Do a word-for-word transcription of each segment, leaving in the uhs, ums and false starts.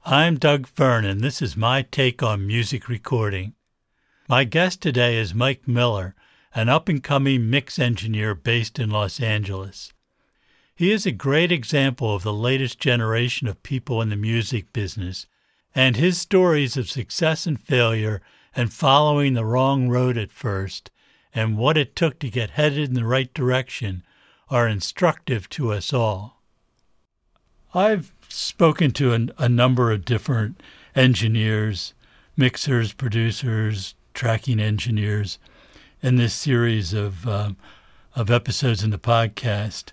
I'm Doug Vernon. This is my take on music recording. My guest today is Mike Miller, an up-and-coming mix engineer based in Los Angeles. He is a great example of the latest generation of people in the music business, and his stories of success and failure and following the wrong road at first and what it took to get headed in the right direction are instructive to us all. I've spoken to an, a number of different engineers, mixers, producers, tracking engineers in this series of um, of episodes in the podcast.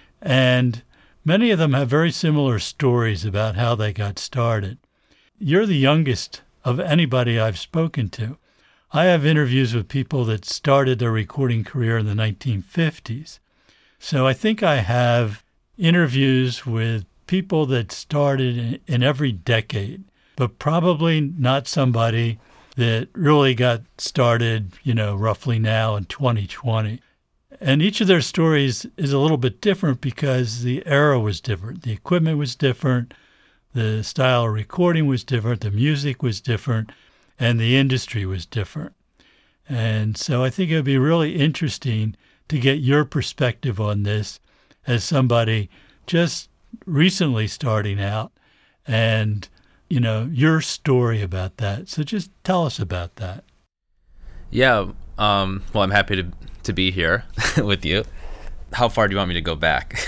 And many of them have very similar stories about how they got started. You're the youngest of anybody I've spoken to. I have interviews with people that started their recording career in the nineteen fifties. So I think I have interviews with people that started in every decade, but probably not somebody that really got started, you know, roughly now in twenty twenty. And each of their stories is a little bit different because the era was different. The equipment was different. The style of recording was different. The music was different. And the industry was different. And so I think it would be really interesting to get your perspective on this as somebody just recently starting out and, you know, your story about that. So just tell us about that. Yeah. Um, well, I'm happy to, to be here with you. How far do you want me to go back?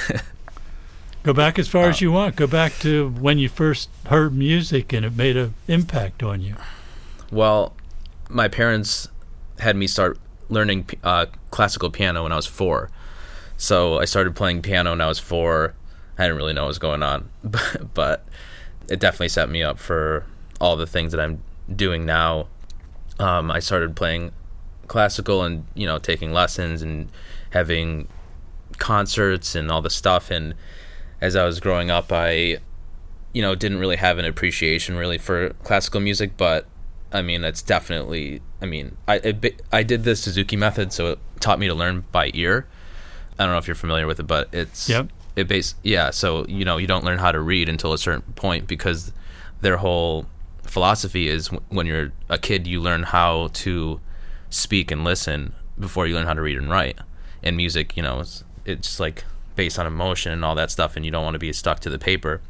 Go back as far uh, as you want. Go back to when you first heard music and it made an impact on you. Well, my parents had me start learning uh, classical piano when I was four. So I started playing piano when I was four. I didn't really know what was going on, but it definitely set me up for all the things that I'm doing now. Um, I started playing classical and, you know, taking lessons and having concerts and all the stuff. And as I was growing up, I, you know, didn't really have an appreciation really for classical music, but I mean, it's definitely, I mean, I, it, I did the Suzuki method, so it taught me to learn by ear. I don't know if you're familiar with it, but it's, yep. It base yeah, so you know you don't learn how to read until a certain point because their whole philosophy is w- when you're a kid you learn how to speak and listen before you learn how to read and write. And music, you know, it's, it's like based on emotion and all that stuff, and you don't want to be stuck to the paper.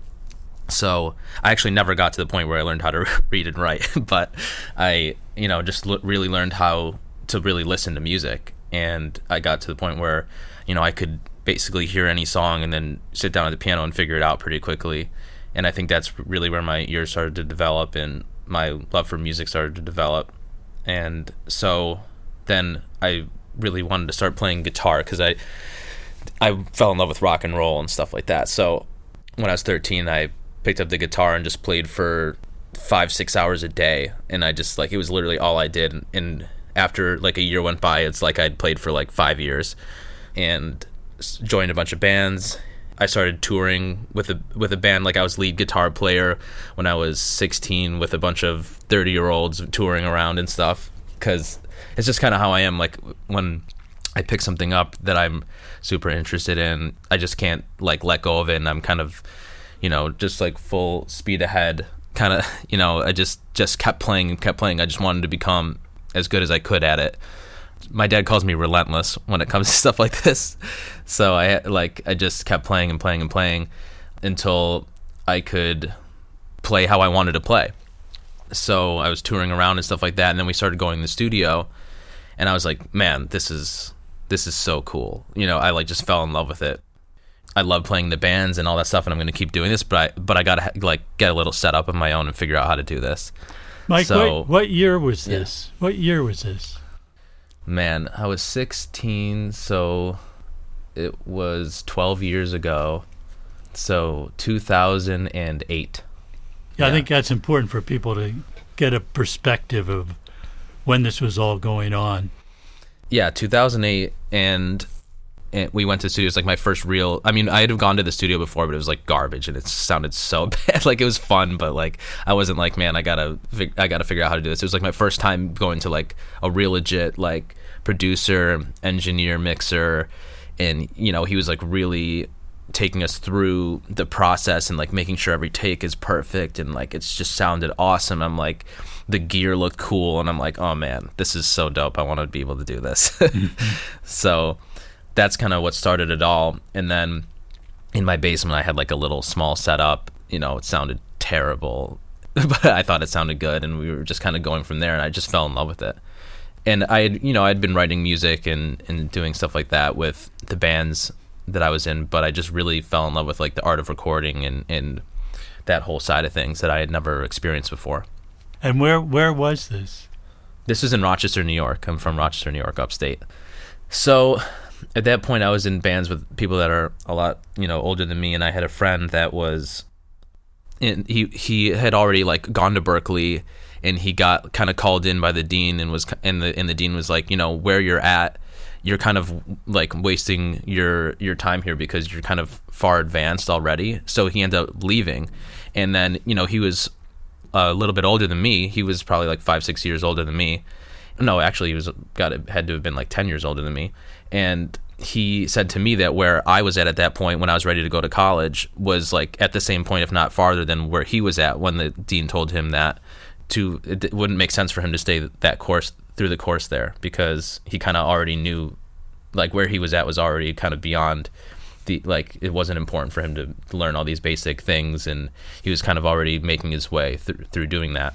So I actually never got to the point where I learned how to read and write, but I, you know, just l- really learned how to really listen to music, and I got to the point where, you know, I could basically hear any song and then sit down at the piano and figure it out pretty quickly. And I think that's really where my ears started to develop and my love for music started to develop. And so then I really wanted to start playing guitar because I I fell in love with rock and roll and stuff like that. So when I was thirteen, I picked up the guitar and just played for five, six hours a day. And I just, like, it was literally all I did. And after like a year went by, it's like I'd played for like five years and joined a bunch of bands. I started touring with a with a band. Like, I was lead guitar player when I was sixteen with a bunch of thirty year olds touring around and stuff, because it's just kind of how I am. Like, when I pick something up that I'm super interested in, I just can't like let go of it, and I'm kind of, you know, just like full speed ahead kind of, you know, I just just kept playing and kept playing. I just wanted to become as good as I could at it. My dad calls me relentless when it comes to stuff like this. So I like I just kept playing and playing and playing until I could play how I wanted to play. So I was touring around and stuff like that, and then we started going to the studio, and I was like, man, this is this is so cool. You know, I like just fell in love with it. I love playing the bands and all that stuff, and I'm going to keep doing this, but I but I got to like get a little setup of my own and figure out how to do this. Mike, so, what, what year was this? Yeah. What year was this? Man, I was sixteen, so it was twelve years ago. So two thousand eight. Yeah, yeah, I think that's important for people to get a perspective of when this was all going on. Yeah, two thousand eight, and, and we went to studios. Like, my first real, I mean, I had gone to the studio before, but it was like garbage, and it sounded so bad. Like, it was fun, but like I wasn't like, man, I gotta, fig- I gotta figure out how to do this. It was like my first time going to like a real legit like producer, engineer, mixer, and you know, he was like really taking us through the process and like making sure every take is perfect and like it's just sounded awesome. I'm like, the gear looked cool and I'm like, oh man, this is so dope. I want to be able to do this. Mm-hmm. So that's kind of what started it all. And then in my basement, I had like a little small setup. You know, it sounded terrible, but I thought it sounded good, and we were just kind of going from there, and I just fell in love with it. And I had, you know, I'd been writing music and, and doing stuff like that with the bands that I was in, but I just really fell in love with like the art of recording and, and that whole side of things that I had never experienced before. And where where was this? This is in Rochester, New York. I'm from Rochester, New York, upstate. So at that point, I was in bands with people that are a lot, you know, older than me, and I had a friend that was, in, he he had already like gone to Berkeley, and he got kind of called in by the dean, and was and the and the dean was like, you know, where you're at, you're kind of like wasting your your time here because you're kind of far advanced already. So he ended up leaving, and then you know he was a little bit older than me. He was probably like five six years older than me. No, actually, he was got had to have been like ten years older than me. And he said to me that where I was at at that point when I was ready to go to college was like at the same point, if not farther than where he was at when the dean told him that to it wouldn't make sense for him to stay that course through the course there, because he kind of already knew like where he was at was already kind of beyond the, like it wasn't important for him to learn all these basic things, and he was kind of already making his way th- through doing that.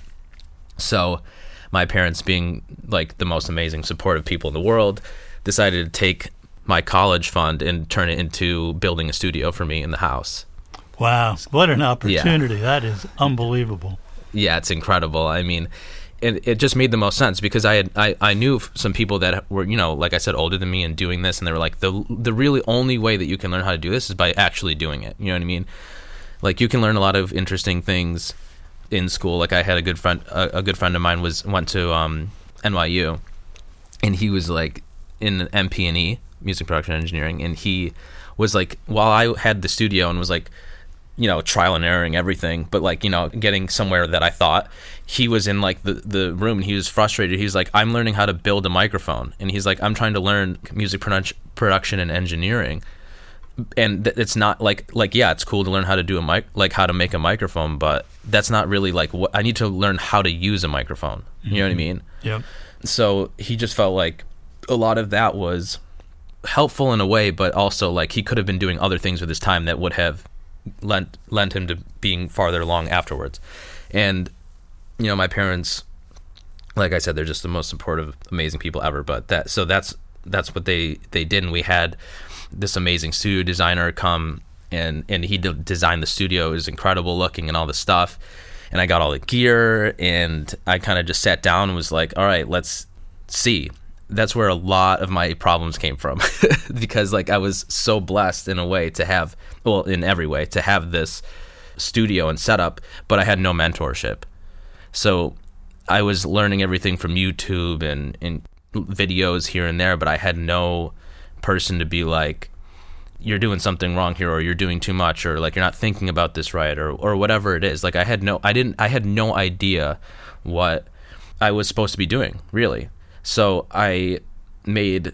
So my parents, being like the most amazing supportive people in the world, decided to take my college fund and turn it into building a studio for me in the house. Wow, what an opportunity. Yeah. That is unbelievable. Yeah, it's incredible. I mean, it, it just made the most sense because I had I, I knew some people that were, you know, like I said, older than me and doing this, and they were like, the the really only way that you can learn how to do this is by actually doing it. You know what I mean? Like you can learn a lot of interesting things in school. Like I had a good friend, a, a good friend of mine was went to um, N Y U, and he was like in M P and E, music production engineering, and he was like, while I had the studio and was like, you know, trial and erroring everything, but like, you know, getting somewhere that I thought, he was in like the, the room and he was frustrated. He was like, I'm learning how to build a microphone. And he's like, I'm trying to learn music produ- production and engineering. And th- it's not like, like, yeah, it's cool to learn how to do a mic, like how to make a microphone, but that's not really like what I need to learn how to use a microphone. You mm-hmm. know what I mean? Yep. So he just felt like a lot of that was helpful in a way, but also like he could have been doing other things with his time that would have lent lent him to being farther along afterwards. And you know, my parents, like I said, they're just the most supportive, amazing people ever. But that so that's that's what they they did. And we had this amazing studio designer come and and he did, designed the studio. It was incredible looking and all the stuff. And I got all the gear, and I kind of just sat down and was like, all right, let's see. That's where a lot of my problems came from because like I was so blessed in a way to have, well, in every way to have this studio and setup, but I had no mentorship. So I was learning everything from YouTube and, and videos here and there, but I had no person to be like, you're doing something wrong here, or you're doing too much, or like you're not thinking about this right, or or whatever it is. Like I had no, I didn't, I had no idea what I was supposed to be doing, really. So I made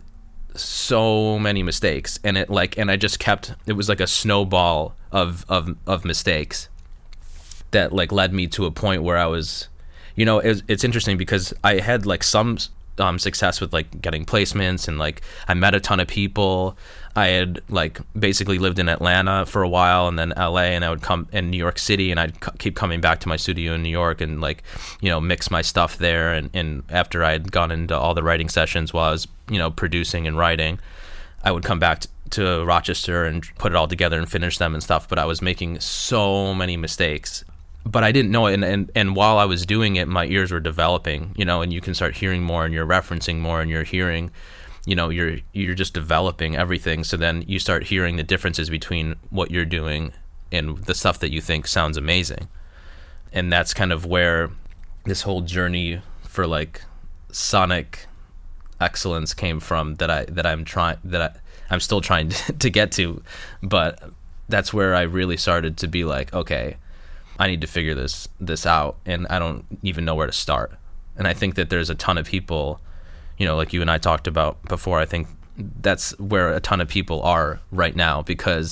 so many mistakes, and it like, and I just kept, it was like a snowball of, of, of mistakes that like led me to a point where I was, you know, it, it's interesting because I had like some um, success with like getting placements, and like I met a ton of people. I had like basically lived in Atlanta for a while, and then L A, and I would come in New York City, and I'd c- keep coming back to my studio in New York and like, you know, mix my stuff there. And, and after I had gone into all the writing sessions while I was, you know, producing and writing, I would come back t- to Rochester and put it all together and finish them and stuff. But I was making so many mistakes, but I didn't know it. And, and, and while I was doing it, my ears were developing, you know, and you can start hearing more, and you're referencing more, and you're hearing, you know, you're you're just developing everything. So then you start hearing the differences between what you're doing and the stuff that you think sounds amazing. And that's kind of where this whole journey for like sonic excellence came from, that I that I'm trying that I, I'm still trying to, to get to. But that's where I really started to be like, okay, I need to figure this this out, and I don't even know where to start. And I think that there's a ton of people, you know, like you and I talked about before, I think that's where a ton of people are right now, because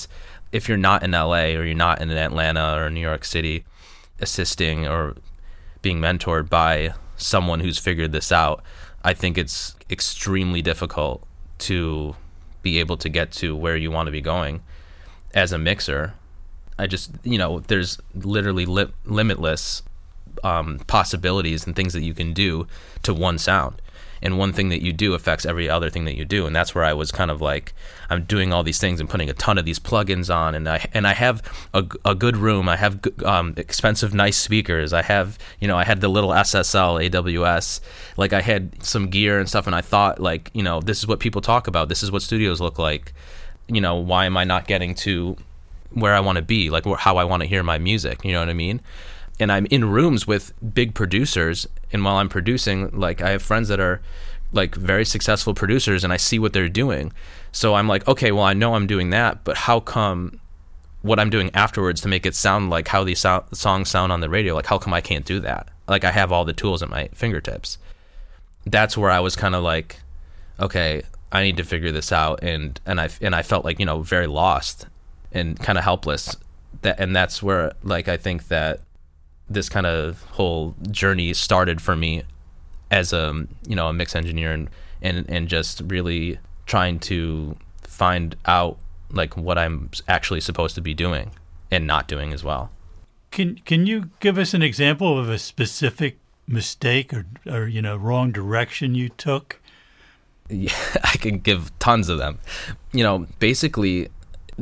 if you're not in L A or you're not in Atlanta or New York City assisting or being mentored by someone who's figured this out, I think it's extremely difficult to be able to get to where you want to be going as a mixer. I just, you know, there's literally li- limitless um, possibilities and things that you can do to one sound. And one thing that you do affects every other thing that you do. And that's where I was kind of like, I'm doing all these things and putting a ton of these plugins on. And I and I have a, a good room. I have um, expensive, nice speakers. I have, you know, I had the little S S L A W S. Like I had some gear and stuff. And I thought like, you know, this is what people talk about. This is what studios look like. You know, why am I not getting to where I want to be? Like how I want to hear my music. You know what I mean? And I'm in rooms with big producers, and while I'm producing, like I have friends that are like very successful producers, and I see what they're doing. So I'm like, okay, well, I know I'm doing that, but how come what I'm doing afterwards to make it sound like how these so- songs sound on the radio, like how come I can't do that? Like I have all the tools at my fingertips. That's where I was kind of like, okay, I need to figure this out, and and I and I felt like, you know, very lost and kind of helpless. That and that's where like I think that this kind of whole journey started for me as a, you know, a mix engineer, and, and, and just really trying to find out like what I'm actually supposed to be doing and not doing as well. Can can you give us an example of a specific mistake or, or you know, wrong direction you took? Yeah, I can give tons of them. You know, basically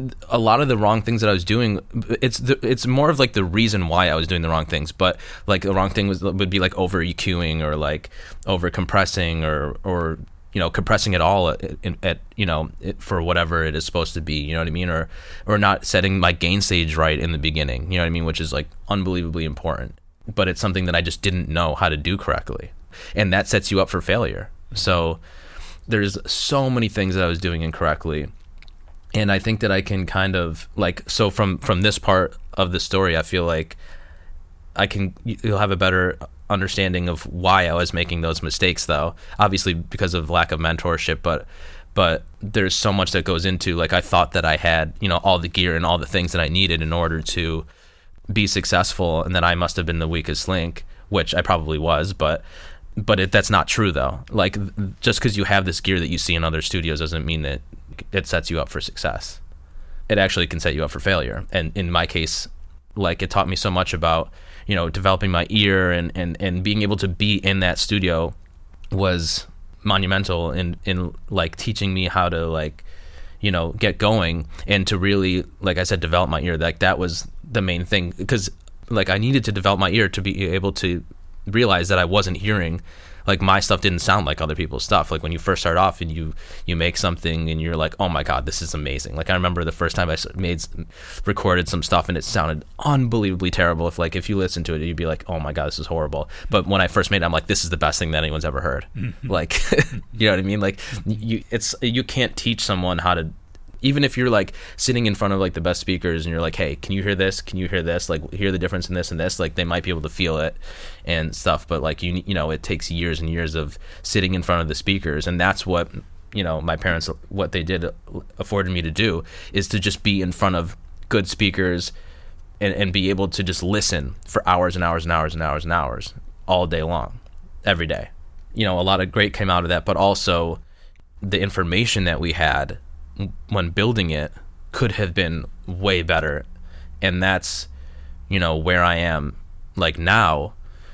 a lot of the wrong things that I was doing, it's the, it's more of like the reason why I was doing the wrong things, but like the wrong thing was would be like over EQing or like over compressing or or you know compressing it all at, at you know it, for whatever it is supposed to be, you know what I mean, or or not setting my gain stage right in the beginning, you know what I mean, which is like unbelievably important, but it's something that I just didn't know how to do correctly, and that sets you up for failure. So there's so many things that I was doing incorrectly. And I think that I can kind of like, so from, from this part of the story, I feel like I can, you'll have a better understanding of why I was making those mistakes though, obviously because of lack of mentorship, but, but there's so much that goes into, like, I thought that I had, you know, all the gear and all the things that I needed in order to be successful. And that I must have been the weakest link, which I probably was, but, but it, that's not true though. Like just because you have this gear that you see in other studios doesn't mean that it sets you up for success. It actually can set you up for failure. And in my case, like it taught me so much about, you know, developing my ear and, and, and being able to be in that studio was monumental in, in like teaching me how to like, you know, get going and to really, like I said, develop my ear. Like that was the main thing, because like I needed to develop my ear to be able to realize that I wasn't hearing, like my stuff didn't sound like other people's stuff. Like when you first start off and you you make something and you're like, oh my god, this is amazing. Like I remember the first time I made recorded some stuff and it sounded unbelievably terrible. If like if you listen to it, you'd be like, oh my god, this is horrible. But when I first made it, I'm like, this is the best thing that anyone's ever heard. Mm-hmm. Like you know what I mean? Like you it's you can't teach someone how to, even if you're like sitting in front of like the best speakers and you're like, hey, can you hear this? Can you hear this? Like hear the difference in this and this? Like they might be able to feel it and stuff. But like, you, you know, it takes years and years of sitting in front of the speakers. And that's what, you know, my parents, what they did afforded me to do is to just be in front of good speakers and, and be able to just listen for hours and hours and hours and hours and hours all day long, every day. You know, a lot of great came out of that, but also the information that we had when building it could have been way better. And that's, you know, where I am like now.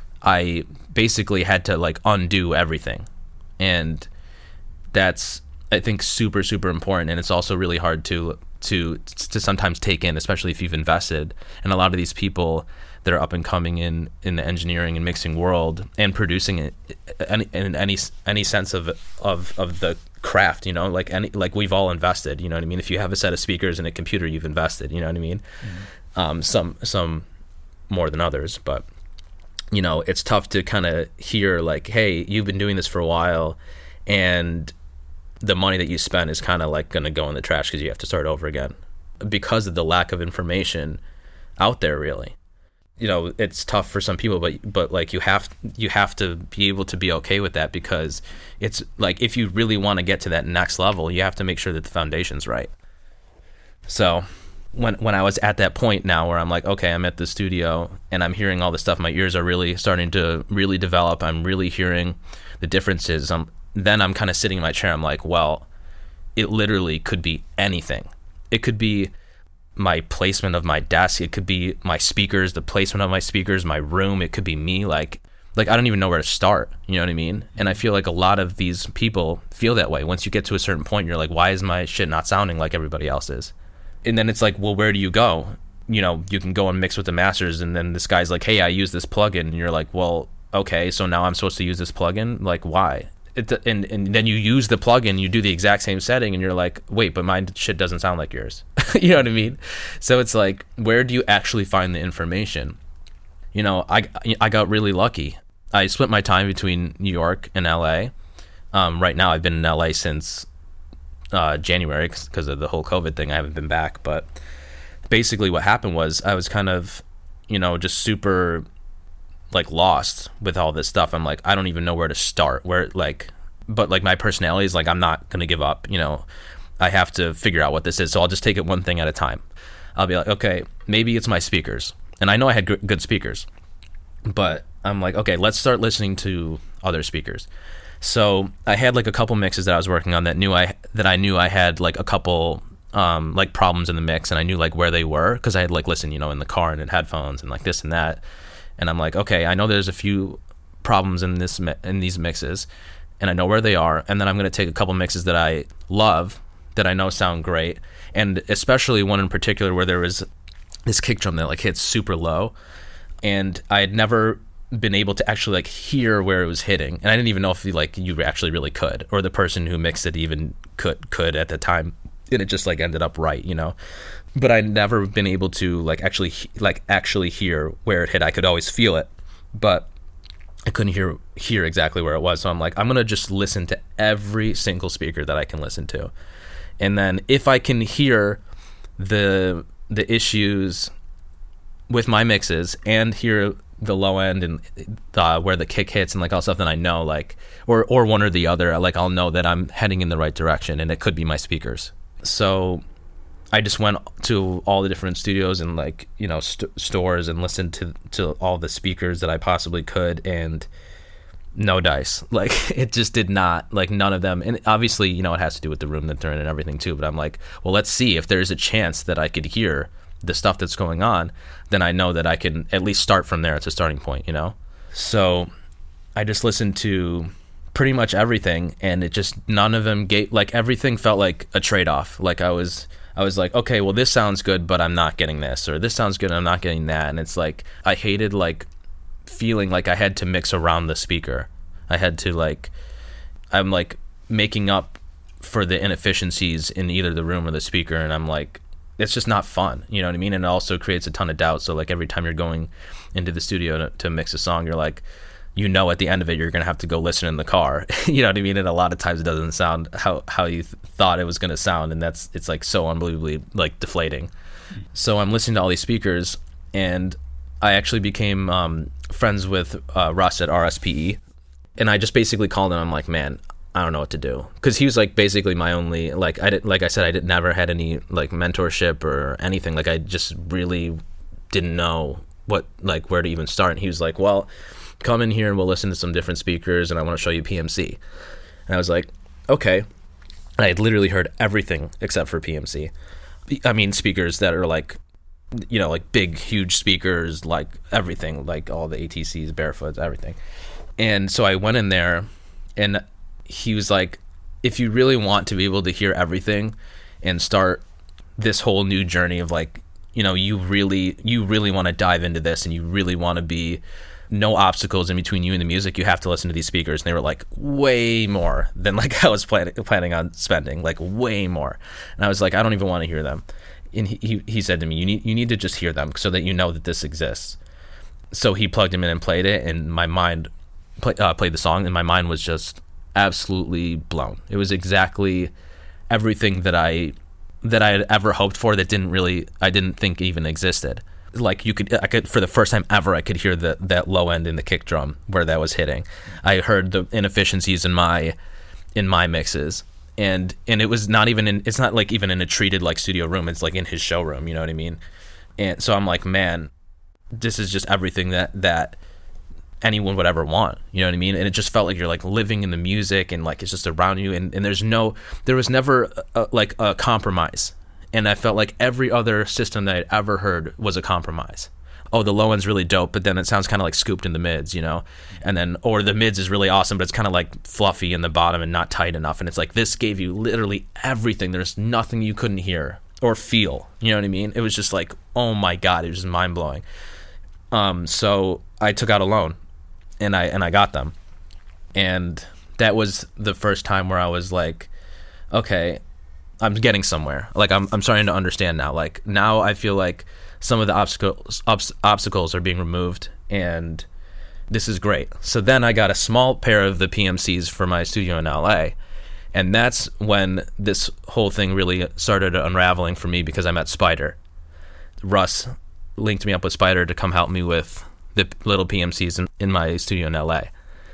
I basically had to like undo everything, and that's, I think, super super important. And it's also really hard to to to sometimes take in, especially if you've invested. And a lot of these people that are up and coming in in the engineering and mixing world and producing it in, in any any sense of of of the craft, you know, like any like we've all invested, you know what I mean? If you have a set of speakers and a computer, you've invested, you know what I mean? Mm-hmm. Um, some some more than others, but you know, it's tough to kind of hear like, hey, you've been doing this for a while, and the money that you spent is kind of like going to go in the trash because you have to start over again because of the lack of information out there, really. You know, it's tough for some people, but but like you have you have to be able to be okay with that, because it's like if you really want to get to that next level, you have to make sure that the foundation's right. So when when I was at that point now where I'm like, okay, I'm at the studio and I'm hearing all this stuff. My ears are really starting to really develop. I'm really hearing the differences. Um, then I'm kind of sitting in my chair. I'm like, well, it literally could be anything. It could be my placement of my desk. It could be my speakers, the placement of my speakers, my room. It could be me. Like, like I don't even know where to start. You know what I mean? And I feel like a lot of these people feel that way. Once you get to a certain point, you're like, why is my shit not sounding like everybody else's? And then it's like, well, where do you go? You know, you can go and mix with the masters, and then this guy's like, hey, I use this plugin, and you're like, well, okay, so now I'm supposed to use this plugin? Like, why? It, and and then you use the plugin, you do the exact same setting, and you're like, wait, but my shit doesn't sound like yours. You know what I mean? So it's like, where do you actually find the information? You know, I, I got really lucky. I split my time between New York and L A. Um, right now, I've been in L A since Uh, January because of the whole COVID thing. I haven't been back, but basically what happened was I was kind of, you know, just super like lost with all this stuff. I'm like, I don't even know where to start, where like, but like my personality is like, I'm not going to give up, you know, I have to figure out what this is. So I'll just take it one thing at a time. I'll be like, okay, maybe it's my speakers. And I know I had g- good speakers, but I'm like, okay, let's start listening to other speakers. So I had like a couple mixes that I was working on that knew I that I knew I had like a couple um, like problems in the mix, and I knew like where they were because I had like listened, you know, in the car and in headphones and like this and that. And I'm like, okay, I know there's a few problems in this mi- in these mixes, and I know where they are. And then I'm gonna take a couple mixes that I love, that I know sound great, and especially one in particular where there was this kick drum that like hits super low, and I had never been able to actually like hear where it was hitting, and I didn't even know if like you actually really could, or the person who mixed it even could could at the time, and it just like ended up right, you know. But I'd never been able to like actually like actually hear where it hit. I could always feel it, but I couldn't hear hear exactly where it was. So I'm like, I'm gonna just listen to every single speaker that I can listen to, and then if I can hear the the issues with my mixes and hear the low end and the, where the kick hits and like all stuff, then I know like, or or one or the other, like I'll know that I'm heading in the right direction, and it could be my speakers. So I just went to all the different studios and like, you know, st- stores and listened to to all the speakers that I possibly could, and no dice. Like it just did not, like none of them. And obviously, you know, it has to do with the room that they're in and everything too, but I'm like, well, let's see if there's a chance that I could hear the stuff that's going on, then I know that I can at least start from there. It's a starting point, you know? So I just listened to pretty much everything, and it just, none of them gave, like everything felt like a trade-off. Like I was, I was like, okay, well this sounds good, but I'm not getting this, or this sounds good, I'm not getting that. And it's like, I hated like feeling like I had to mix around the speaker. I had to like, I'm like making up for the inefficiencies in either the room or the speaker, and I'm like, it's just not fun, you know what I mean? And it also creates a ton of doubt. So like every time you're going into the studio to, to mix a song, you're like, you know, at the end of it, you're going to have to go listen in the car. You know what I mean? And a lot of times it doesn't sound how, how you th- thought it was going to sound. And that's, it's like so unbelievably like deflating. So I'm listening to all these speakers, and I actually became um, friends with uh, Russ at R S P E. And I just basically called him. I'm like, man, I don't know what to do, because he was like basically my only, like I did, like I said, I did never had any like mentorship or anything. Like I just really didn't know what, like where to even start. And he was like, well, come in here and we'll listen to some different speakers, and I want to show you P M C. And I was like, okay. And I had literally heard everything except for P M C. I mean, speakers that are like, you know, like big, huge speakers, like everything, like all the A T Cs, Barefoots, everything. And so I went in there, and he was like, if you really want to be able to hear everything and start this whole new journey of like, you know, you really, you really want to dive into this, and you really want to be no obstacles in between you and the music, you have to listen to these speakers. And they were like way more than like I was planning, planning on spending, like way more. And I was like, I don't even want to hear them. And he, he, he said to me, you need, you need to just hear them so that you know that this exists. So he plugged them in and played it, and my mind play, uh, played the song, and my mind was just absolutely blown. It was exactly everything that I that I had ever hoped for, that didn't really, I didn't think even existed. Like you could, I could, for the first time ever, I could hear the, that low end in the kick drum where that was hitting. I heard the inefficiencies in my, in my mixes, and and it was not even in, it's not like even in a treated like studio room, it's like in his showroom, you know what I mean? And so I'm like, man, this is just everything that that anyone would ever want, you know what I mean? And it just felt like you're like living in the music, and like it's just around you, and, and there's no there was never a, like a compromise. And I felt like every other system that I'd ever heard was a compromise. Oh, the low end's really dope, but then it sounds kind of like scooped in the mids, you know? And then, or the mids is really awesome, but it's kind of like fluffy in the bottom and not tight enough. And it's like, this gave you literally everything. There's nothing you couldn't hear or feel, you know what I mean? It was just like, oh my God, it was just mind blowing. Um, so I took out a loan, and I, and I got them. And that was the first time where I was like, okay, I'm getting somewhere. Like I'm, I'm starting to understand now. Like now I feel like some of the obstacles obs- obstacles are being removed, and this is great. So then I got a small pair of the P M Cs for my studio in L A, and that's when this whole thing really started unraveling for me, because I met Spider. Russ linked me up with Spider to come help me with the little P M Cs in, in my studio in L A.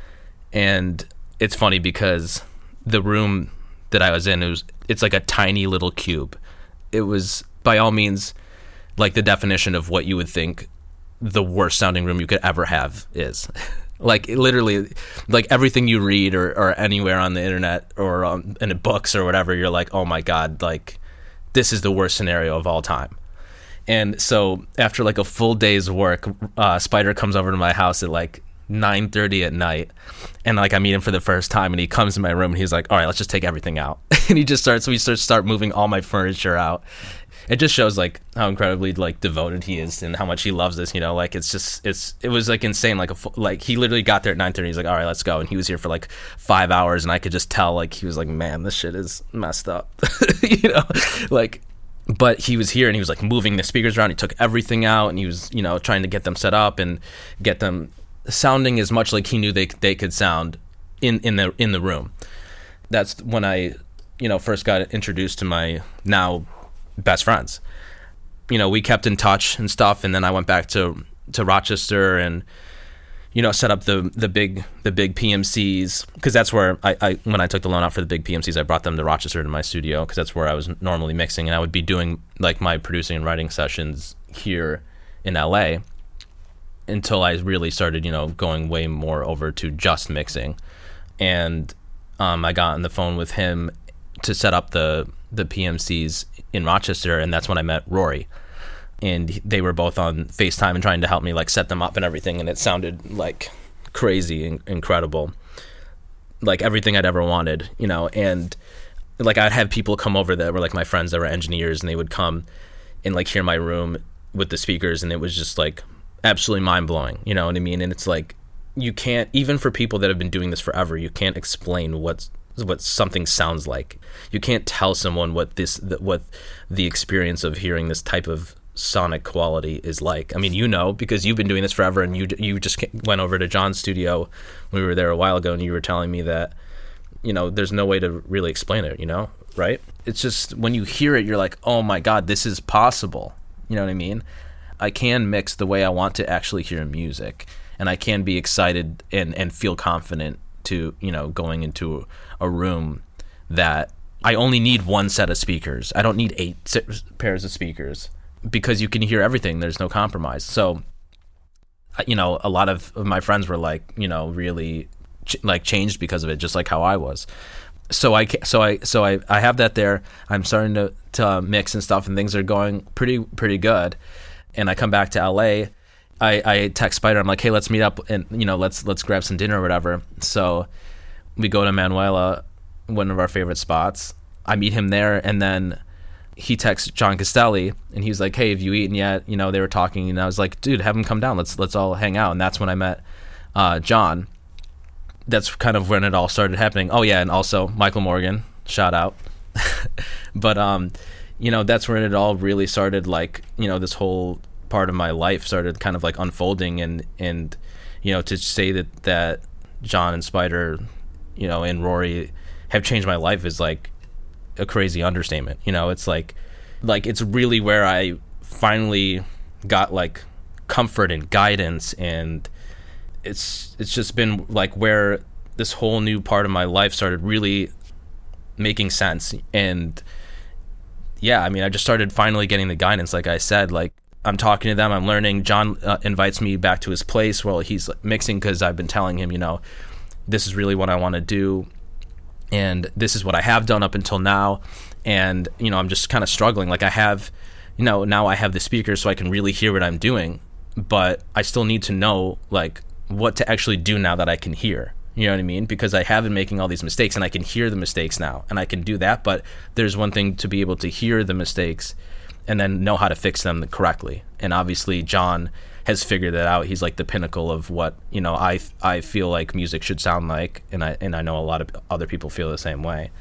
And it's funny because the room that I was in, it was it's like a tiny little cube. It was by all means like the definition of what you would think the worst sounding room you could ever have is. Like literally, like everything you read or, or anywhere on the internet or um, in books or whatever, you're like, oh my God, like this is the worst scenario of all time. And so after like a full day's work, uh, Spider comes over to my house at like nine thirty at night, and like I meet him for the first time, and he comes in my room and he's like, all right, let's just take everything out. And he just starts, we start, start moving all my furniture out. It just shows like how incredibly like devoted he is and how much he loves this, you know, like it's just, it's, it was like insane. Like a, like he literally got there at nine thirty. He's like, all right, let's go. And he was here for like five hours. And I could just tell, like, he was like, man, this shit is messed up, you know, like, but he was here and he was like moving the speakers around. He took everything out and he was, you know, trying to get them set up and get them sounding as much like he knew they they could sound in, in the, in the room. That's when I, you know, first got introduced to my now best friends. You know, we kept in touch and stuff, and then I went back to to Rochester and, you know, set up the the big the big P M Cs, because that's where I, I when I took the loan out for the big P M Cs, I brought them to Rochester to my studio, because that's where I was normally mixing, and I would be doing like my producing and writing sessions here in L A until I really started, you know, going way more over to just mixing. And um, I got on the phone with him to set up the the P M Cs in Rochester, and that's when I met Rory, and they were both on FaceTime and trying to help me like set them up and everything, and it sounded like crazy and incredible, like everything I'd ever wanted, you know. And like I'd have people come over that were like my friends that were engineers, and they would come and like hear my room with the speakers, and it was just like absolutely mind-blowing, you know what I mean? And it's like, you can't, even for people that have been doing this forever, you can't explain what's what something sounds like. You can't tell someone what this what the experience of hearing this type of sonic quality is like. I mean, you know, because you've been doing this forever, and you you just went over to John's studio when we were there a while ago, and you were telling me that, you know, there's no way to really explain it, you know, right? It's just when you hear it, you're like, oh my God, this is possible. You know what I mean? I can mix the way I want to actually hear music, and I can be excited and, and feel confident to, you know, going into a room that I only need one set of speakers. I don't need eight pairs of speakers, because you can hear everything. There's no compromise. So, you know, a lot of, of my friends were like, you know, really ch- like changed because of it, just like how I was. So I, so I, so I, I have that there. I'm starting to, to mix and stuff, and things are going pretty, pretty good. And I come back to L A. I, I text Spider. I'm like, hey, let's meet up and, you know, let's let's grab some dinner or whatever. So we go to Manuela, one of our favorite spots. I meet him there, and then he texts John Castelli, and he's like, hey, have you eaten yet? You know, they were talking, and I was like, dude, have him come down. Let's let's all hang out. And that's when I met uh, John. That's kind of when it all started happening. Oh yeah, and also Michael Morgan, shout out. But um, you know, that's when it all really started. Like, you know, this whole part of my life started kind of like unfolding, and and you know, to say that that John and Spider, you know, and Rory have changed my life is like a crazy understatement. You know, it's like like it's really where I finally got like comfort and guidance, and it's it's just been like where this whole new part of my life started really making sense. And yeah, I mean, I just started finally getting the guidance. Like I said, like I'm talking to them, I'm learning. John uh, invites me back to his place while he's mixing, because I've been telling him, you know, this is really what I want to do, and this is what I have done up until now. And, you know, I'm just kind of struggling. Like I have, you know, now I have the speakers so I can really hear what I'm doing, but I still need to know, like, what to actually do now that I can hear. You know what I mean? Because I have been making all these mistakes, and I can hear the mistakes now, and I can do that. But there's one thing to be able to hear the mistakes and then know how to fix them correctly. And obviously John has figured that out. He's like the pinnacle of what, you know, I I feel like music should sound like, and I and I know a lot of other people feel the same way.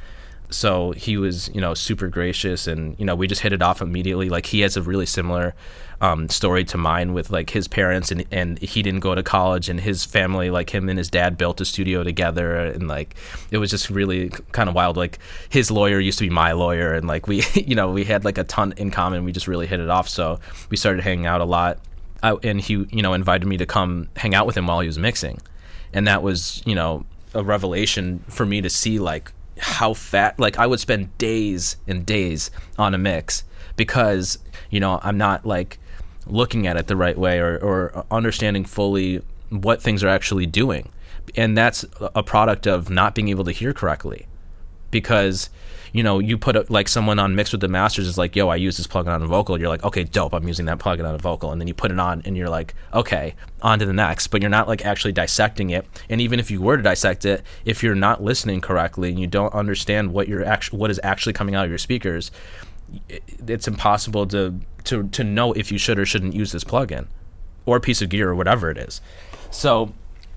So he was, you know, super gracious, and, you know, we just hit it off immediately. Like, he has a really similar um, story to mine with, like, his parents, and, and he didn't go to college, and his family, like, him and his dad built a studio together, and, like, it was just really kind of wild. Like, his lawyer used to be my lawyer, and, like, we, you know, we had, like, a ton in common. We just really hit it off, so we started hanging out a lot. I, and he, you know, invited me to come hang out with him while he was mixing, and that was, you know, a revelation for me to see, like, how fat, like, I would spend days and days on a mix because, you know, I'm not, like, looking at it the right way, or, or understanding fully what things are actually doing. And that's a product of not being able to hear correctly, because, you know, you put a, like someone on Mix with the Masters is like, yo, I use this plugin on a vocal. You're like, okay, dope, I'm using that plugin on a vocal. And then you put it on and you're like, okay, on to the next. But you're not, like, actually dissecting it. And even if you were to dissect it, if you're not listening correctly and you don't understand what you're actually, what is actually coming out of your speakers, it's impossible to, to, to know if you should or shouldn't use this plugin or piece of gear or whatever it is. So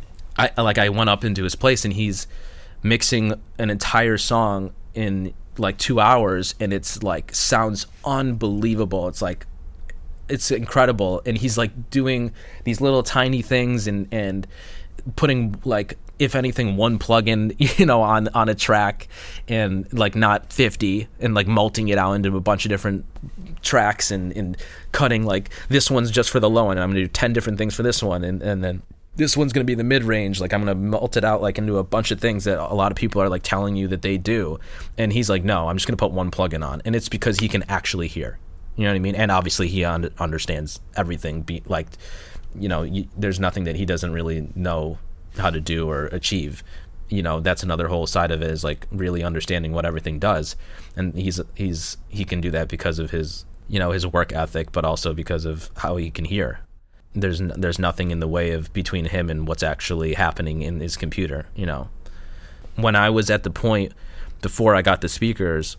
I like I went up into his place, and he's mixing an entire song in like two hours, and it's like sounds unbelievable. It's like, it's incredible. And he's like doing these little tiny things, and and putting, like, if anything, one plugin, you know, on on a track, and like not fifty, and like multing it out into a bunch of different tracks, and and cutting, like, this one's just for the low end, and I'm gonna do ten different things for this one, and and then this one's going to be the mid-range. Like, I'm going to melt it out, like, into a bunch of things that a lot of people are, like, telling you that they do. And he's like, no, I'm just going to put one plugin on. And it's because he can actually hear. You know what I mean? And obviously he un- understands everything. Be, like, you know, y- there's nothing that he doesn't really know how to do or achieve. You know, that's another whole side of it, is, like, really understanding what everything does. And he's he's he can do that because of his, you know, his work ethic, but also because of how he can hear. There's n- there's nothing in the way of between him and what's actually happening in his computer, you know. When I was at the point before I got the speakers,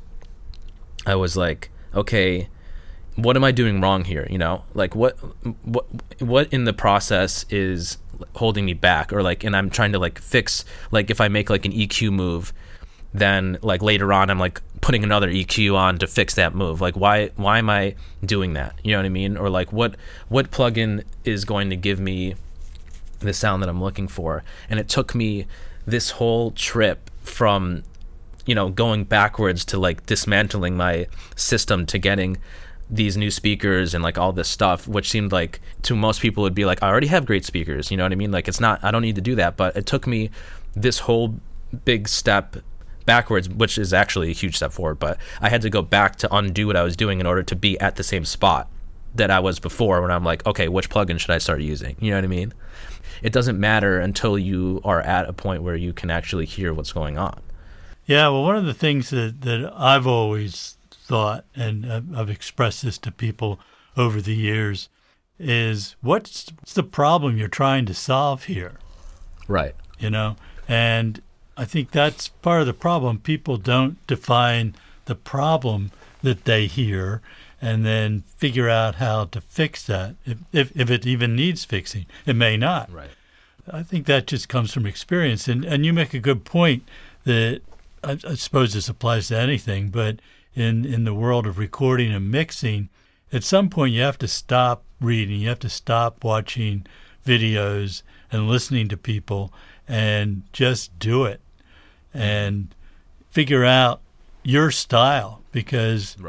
I was like, okay, what am I doing wrong here? You know, like what what what in the process is holding me back, or like, and I'm trying to like fix, like if I make like an E Q move, then like later on I'm like putting another E Q on to fix that move. Like, why why am I doing that? You know what I mean? Or like, what what plugin is going to give me the sound that I'm looking for? And it took me this whole trip from, you know, going backwards to like dismantling my system to getting these new speakers and like all this stuff, which seemed like to most people would be like, I already have great speakers. You know what I mean? Like, it's not, I don't need to do that. But it took me this whole big step backwards, which is actually a huge step forward, but I had to go back to undo what I was doing in order to be at the same spot that I was before, when I'm like, okay, which plugin should I start using? You know what I mean? It doesn't matter until you are at a point where you can actually hear what's going on. Yeah, well, one of the things that, that I've always thought, and I've expressed this to people over the years, is what's, what's the problem you're trying to solve here? Right. You know, and I think that's part of the problem. People don't define the problem that they hear and then figure out how to fix that, if, if, if it even needs fixing. It may not. Right. I think that just comes from experience. And, and you make a good point that I, I suppose this applies to anything, but in, in the world of recording and mixing, at some point you have to stop reading. You have to stop watching videos and listening to people and just do it and figure out your style, because right.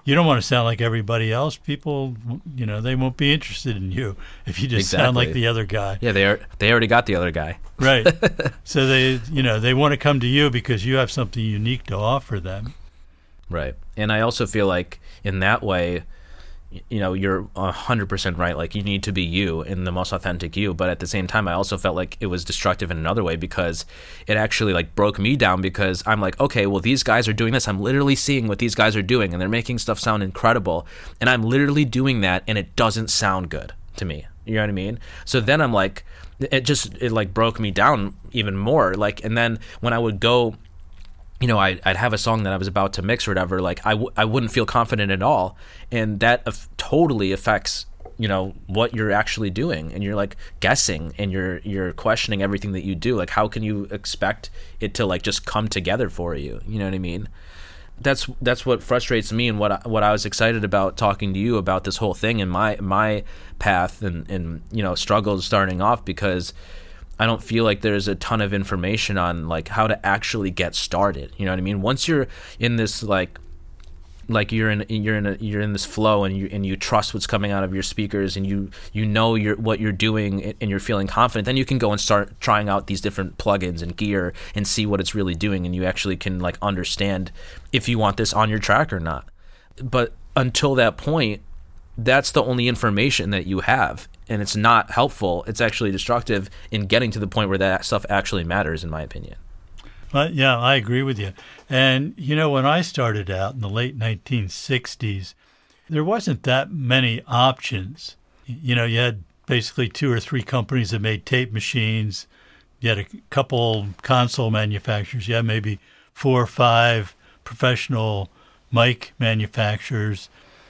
you don't want to sound like everybody else. People, you know, they won't be interested in you if you just Exactly. sound like the other guy. Yeah, they are. They already got the other guy. Right. So they, you know, they want to come to you because you have something unique to offer them. Right. And I also feel like in that way, you know, you're one hundred percent right. Like, you need to be you in the most authentic you. But at the same time, I also felt like it was destructive in another way, because it actually like broke me down, because I'm like, okay, well, these guys are doing this. I'm literally seeing what these guys are doing, and they're making stuff sound incredible. And I'm literally doing that, and it doesn't sound good to me. You know what I mean? So then I'm like, it just, it like broke me down even more. Like, and then when I would go, you know, I, I'd have a song that I was about to mix or whatever, like I, w- I wouldn't feel confident at all. And that af- totally affects, you know, what you're actually doing. And you're like guessing, and you're you're questioning everything that you do. Like, how can you expect it to like just come together for you? You know what I mean? That's that's what frustrates me, and what I, what I was excited about talking to you about this whole thing and my my path and, and you know, struggles starting off, because I don't feel like there's a ton of information on like how to actually get started. You know what I mean? Once you're in this like like you're in you're in a, you're in this flow, and you and you trust what's coming out of your speakers, and you you know you're, what you're doing, and you're feeling confident, then you can go and start trying out these different plugins and gear and see what it's really doing, and you actually can like understand if you want this on your track or not. But until that point, that's the only information that you have, and it's not helpful. It's actually destructive in getting to the point where that stuff actually matters, in my opinion. Well, yeah, I agree with you. And, you know, when I started out in the late nineteen sixties, there wasn't that many options. You know, you had basically two or three companies that made tape machines. You had a couple console manufacturers. You had maybe four or five professional mic manufacturers.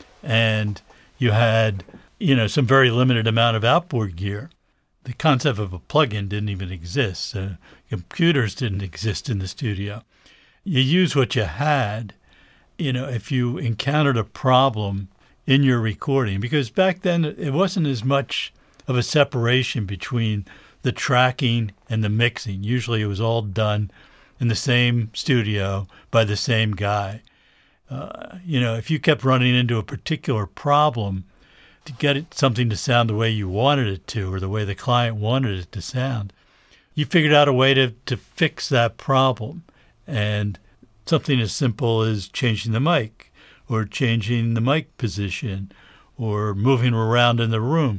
And you had, you know, some very limited amount of outboard gear. The concept of a plug-in didn't even exist. Uh, computers didn't exist in the studio. You use what you had, you know, if you encountered a problem in your recording, because back then it wasn't as much of a separation between the tracking and the mixing. Usually it was all done in the same studio by the same guy. Uh, you know, if you kept running into a particular problem, to get it, something to sound the way you wanted it to, or the way the client wanted it to sound, you figured out a way to, to fix that problem. And something as simple as changing the mic, or changing the mic position, or moving around in the room,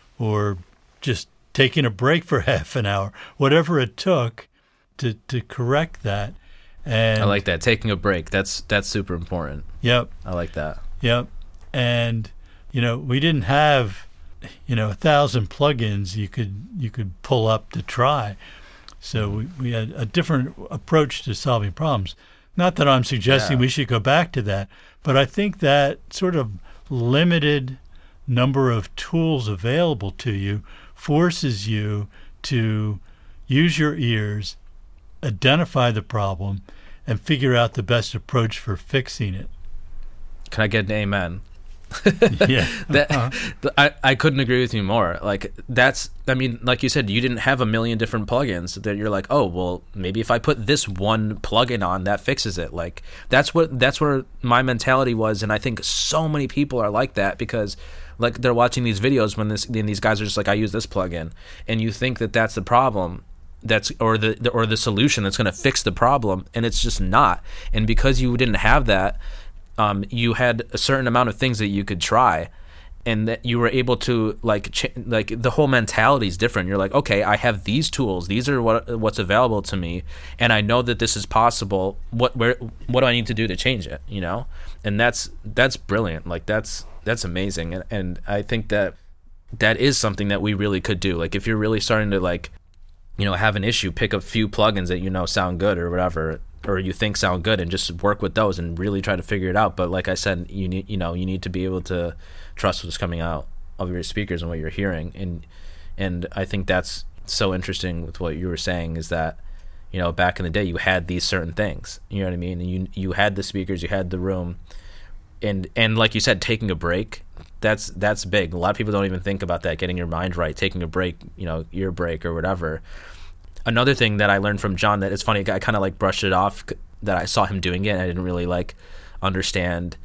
or just taking a break for half an hour, whatever it took to, to correct that. And I like that. Taking a break. That's that's super important. Yep. I like that. Yep. And you know, we didn't have, you know, a thousand plugins you could you could pull up to try. So we, we had a different approach to solving problems. Not that I'm suggesting Yeah. we should go back to that, but I think that sort of limited number of tools available to you forces you to use your ears, identify the problem, and figure out the best approach for fixing it. Can I get an amen? Yeah. that Uh-huh. I, I couldn't agree with you more. Like, that's, I mean, like you said, you didn't have a million different plugins that you're like, oh, well, maybe if I put this one plugin on, that fixes it. Like, that's what that's where my mentality was, and I think so many people are like that, because like they're watching these videos when this and these guys are just like, I use this plugin, and you think that that's the problem, that's or the, the or the solution that's going to fix the problem, and it's just not. And because you didn't have that, Um, you had a certain amount of things that you could try, and that you were able to like ch- like the whole mentality is different. You're like, okay, I have these tools. These are what what's available to me, and I know that this is possible. What where what do I need to do to change it? You know, and that's that's brilliant. Like that's that's amazing, and and I think that that is something that we really could do. Like if you're really starting to like, you know, have an issue, pick a few plugins that you know sound good or whatever, or you think sound good, and just work with those and really try to figure it out. But like I said, you need, you know, you need to be able to trust what's coming out of your speakers and what you're hearing. And, and I think that's so interesting with what you were saying, is that, you know, back in the day you had these certain things, you know what I mean? And you, you had the speakers, you had the room, and, and like you said, taking a break, that's, that's big. A lot of people don't even think about that, getting your mind right, taking a break, you know, ear break or whatever. Another thing that I learned from John that it's funny, I kind of like brushed it off that I saw him doing it, and I didn't really like understand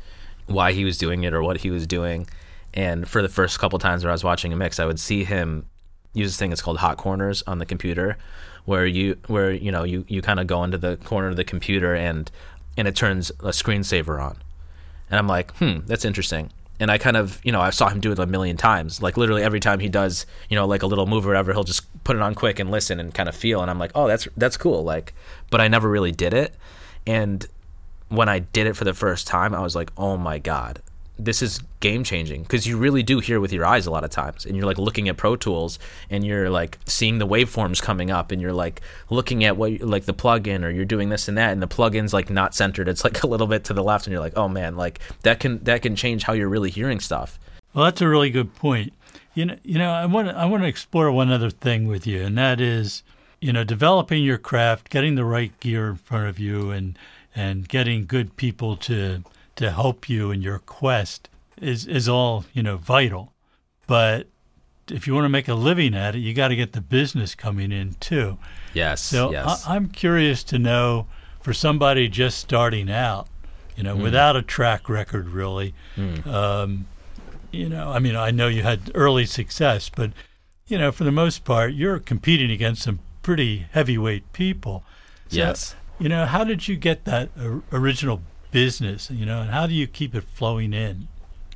why he was doing it or what he was doing. And for the first couple times where I was watching a mix, I would see him use this thing. It's called hot corners on the computer, where you where you know you, you kind of go into the corner of the computer and and it turns a screensaver on. And I'm like, hmm, that's interesting. And I kind of, you know, I saw him do it a million times. Like literally every time he does, you know, like a little move or whatever, he'll just put it on quick and listen and kind of feel. And I'm like, oh, that's that's cool. Like, but I never really did it. And when I did it for the first time, I was like, oh my God, this is game changing, because you really do hear with your eyes a lot of times, and you're like looking at Pro Tools and you're like seeing the waveforms coming up, and you're like looking at what like the plugin, or you're doing this and that, and the plugin's like not centered, it's like a little bit to the left, and you're like, oh man, like that can that can change how you're really hearing stuff. Well, that's a really good point. You know, you know, I want to I want to explore one other thing with you, and that is, you know, developing your craft, getting the right gear in front of you, and and getting good people to to help you in your quest is is all, you know, vital. But if you want to make a living at it, you got to get the business coming in too. Yes. So yes. I, I'm curious to know, for somebody just starting out, you know, mm. without a track record really, mm. um, you know, I mean, I know you had early success, but, you know, for the most part, you're competing against some pretty heavyweight people. So, yes. You know, how did you get that uh, original business, you know, and how do you keep it flowing in?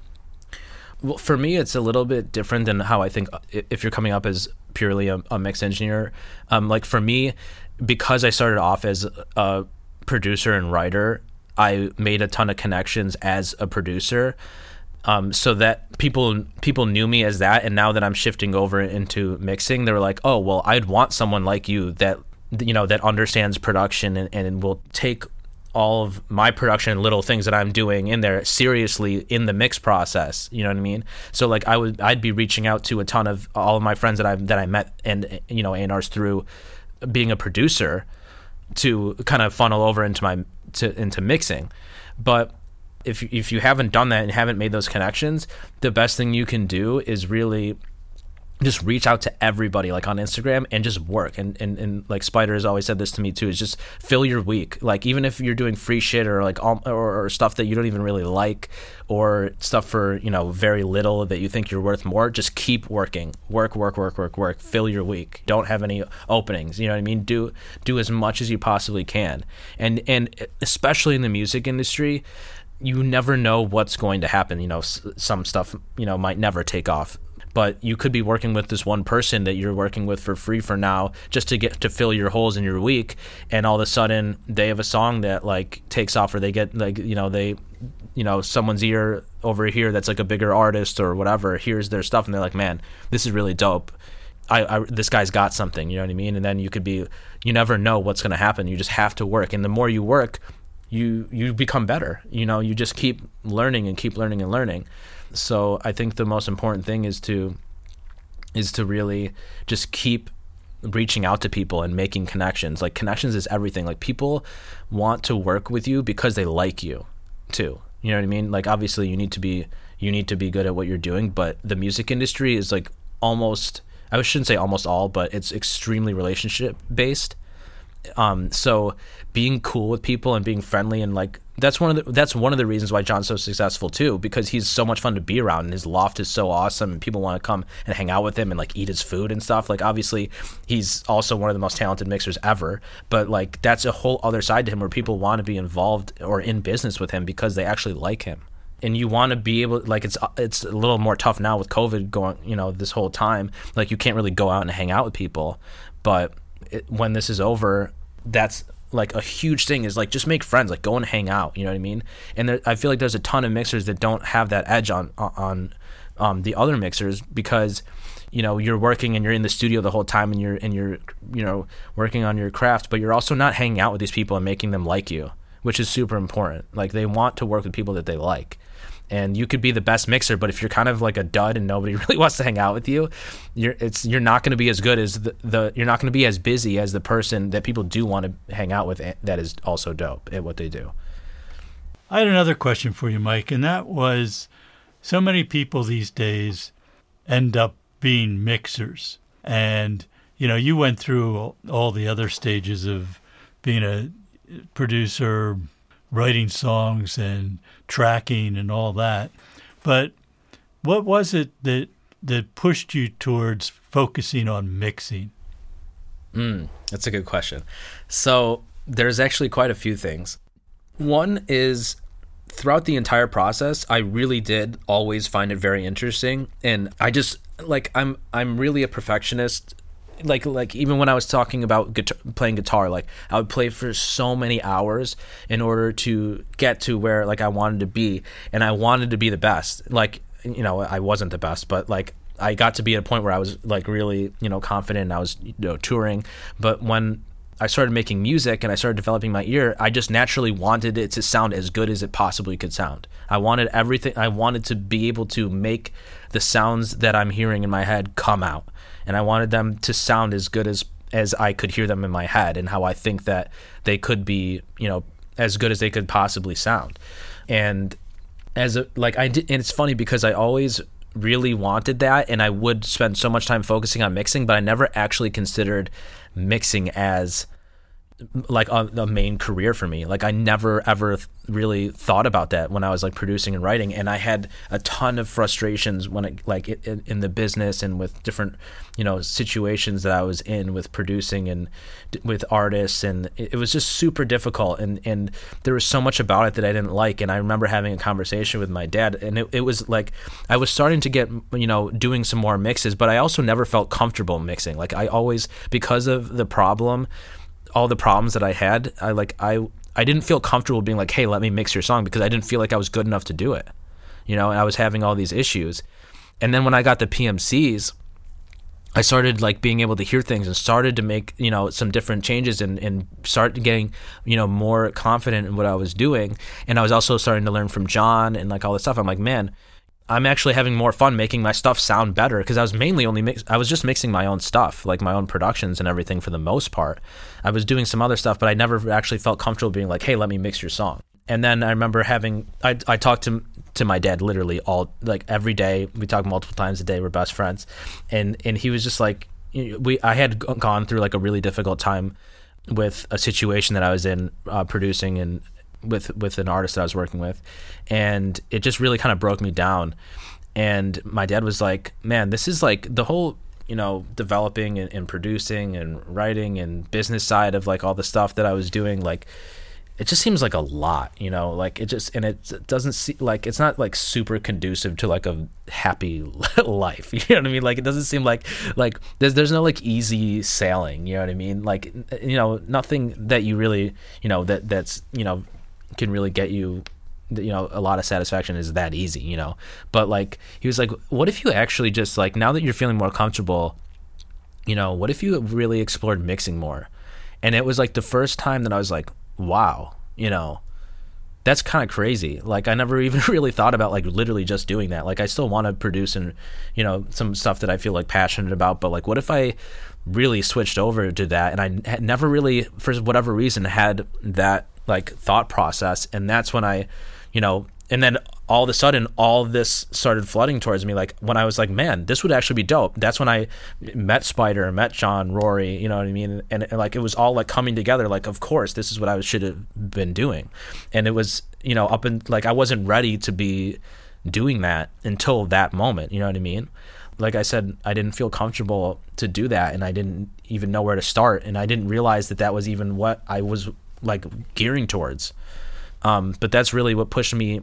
Well, for me, it's a little bit different than how I think if you're coming up as purely a, a mix engineer. Um, like for me, because I started off as a producer and writer, I made a ton of connections as a producer. Um, so that people people knew me as that, and now that I'm shifting over into mixing, they were like, "Oh, well, I'd want someone like you that you know that understands production and, and will take all of my production and little things that I'm doing in there seriously in the mix process." You know what I mean? So like I would I'd be reaching out to a ton of all of my friends that I that I met and you know A and R's through being a producer to kind of funnel over into my to into mixing, but. If if you haven't done that and haven't made those connections, the best thing you can do is really just reach out to everybody, like on Instagram, and just work. And, and, and like Spider has always said this to me too, is just fill your week. Like even if you're doing free shit or like or, or stuff that you don't even really like, or stuff for, you know, very little that you think you're worth more, just keep working. Work, work, work, work, work. Fill your week. Don't have any openings. You know what I mean? Do do as much as you possibly can. And and especially in the music industry, you never know what's going to happen. You know, s- some stuff, you know, might never take off, but you could be working with this one person that you're working with for free for now, just to get to fill your holes in your week. And all of a sudden they have a song that like takes off, or they get like, you know, they, you know, someone's ear over here that's like a bigger artist or whatever hears their stuff, and they're like, man, this is really dope. I, I this guy's got something, you know what I mean? And then you could be, you never know what's going to happen. You just have to work. And the more you work, you you become better. You know, you just keep learning and keep learning and learning. So I think the most important thing is to is to really just keep reaching out to people and making connections. Like connections is everything. Like people want to work with you because they like you too. You know what I mean? Like obviously you need to be you need to be good at what you're doing, but the music industry is like almost, I shouldn't say almost all, but it's extremely relationship based. Um, so being cool with people and being friendly, and like that's one of the that's one of the reasons why John's so successful too, because he's so much fun to be around, and his loft is so awesome, and people want to come and hang out with him and like eat his food and stuff. Like obviously he's also one of the most talented mixers ever, but like that's a whole other side to him where people want to be involved or in business with him because they actually like him. And you want to be able, like it's it's a little more tough now with COVID going, you know, this whole time. Like you can't really go out and hang out with people, but it, when this is over, that's like a huge thing, is like just make friends, like go and hang out, you know what I mean? And there, I feel like there's a ton of mixers that don't have that edge on on um, the other mixers, because you know you're working and you're in the studio the whole time and you're and you're you know working on your craft, but you're also not hanging out with these people and making them like you, which is super important. Like they want to work with people that they like. And you could be the best mixer, but if you're kind of like a dud and nobody really wants to hang out with you, you're it's you're not going to be as good as the, the you're not going to be as busy as the person that people do want to hang out with that is also dope at what they do. I had another question for you, Mike, and that was, so many people these days end up being mixers, and you know you went through all the other stages of being a producer, writing songs and tracking and all that. But what was it that that pushed you towards focusing on mixing? Mm, that's a good question. So there's actually quite a few things. One is throughout the entire process, I really did always find it very interesting. And I just like, I'm, I'm really a perfectionist. Like, like even when I was talking about guitar, playing guitar, like I would play for so many hours in order to get to where like I wanted to be. And I wanted to be the best. Like, you know, I wasn't the best, but like I got to be at a point where I was like really, you know, confident and I was, you know, touring. But when I started making music and I started developing my ear, I just naturally wanted it to sound as good as it possibly could sound. I wanted everything, I wanted to be able to make the sounds that I'm hearing in my head come out. And I wanted them to sound as good as, as I could hear them in my head and how I think that they could be, you know, as good as they could possibly sound. And as a, like I did, and it's funny because I always really wanted that and I would spend so much time focusing on mixing, but I never actually considered mixing as like a, a main career for me. Like I never ever th- really thought about that when I was like producing and writing, and I had a ton of frustrations when it like it, in, in the business and with different, you know, situations that I was in with producing and d- with artists, and it, it was just super difficult, and and there was so much about it that I didn't like. And I remember having a conversation with my dad, and it, it was like I was starting to get, you know, doing some more mixes, but I also never felt comfortable mixing. Like I always, because of the problem all the problems that I had, I like I I didn't feel comfortable being like, hey, let me mix your song, because I didn't feel like I was good enough to do it, you know. And I was having all these issues. And then when I got the P M Cs, I started like being able to hear things and started to make, you know, some different changes and and start getting, you know, more confident in what I was doing. And I was also starting to learn from John and like all this stuff. I'm like, man, I'm actually having more fun making my stuff sound better, because I was mainly only mix- I was just mixing my own stuff, like my own productions and everything for the most part. I was doing some other stuff, but I never actually felt comfortable being like, hey, let me mix your song. And then I remember having I I talked to to my dad literally all like every day. We talk multiple times a day. We're best friends, and and he was just like, we I had gone through like a really difficult time with a situation that I was in, uh, producing and with with an artist that I was working with, and it just really kind of broke me down. And my dad was like, man, this is like the whole, you know, developing and, and producing and writing and business side of like all the stuff that I was doing, like it just seems like a lot, you know, like it just, and it doesn't seem like, it's not like super conducive to like a happy life, you know what I mean? Like it doesn't seem like, like there's, there's no like easy sailing, you know what I mean? Like, you know, nothing that you really, you know, that that's, you know, can really get you, you know, a lot of satisfaction is that easy, you know. But like he was like, what if you actually just like, now that you're feeling more comfortable, you know, what if you really explored mixing more? And it was like the first time that I was like, wow, you know, that's kind of crazy. Like I never even really thought about like literally just doing that. Like I still want to produce and, you know, some stuff that I feel like passionate about, but like what if I really switched over to that? And I had never really, for whatever reason, had that like thought process. And that's when I, you know, and then all of a sudden all of this started flooding towards me. Like when I was like, man, this would actually be dope. That's when I met Spider, met John, Rory, you know what I mean? And, and like, it was all like coming together. Like, of course, this is what I should have been doing. And it was, you know, up in like, I wasn't ready to be doing that until that moment. You know what I mean? Like I said, I didn't feel comfortable to do that. And I didn't even know where to start. And I didn't realize that that was even what I was like gearing towards. Um, but that's really what pushed me,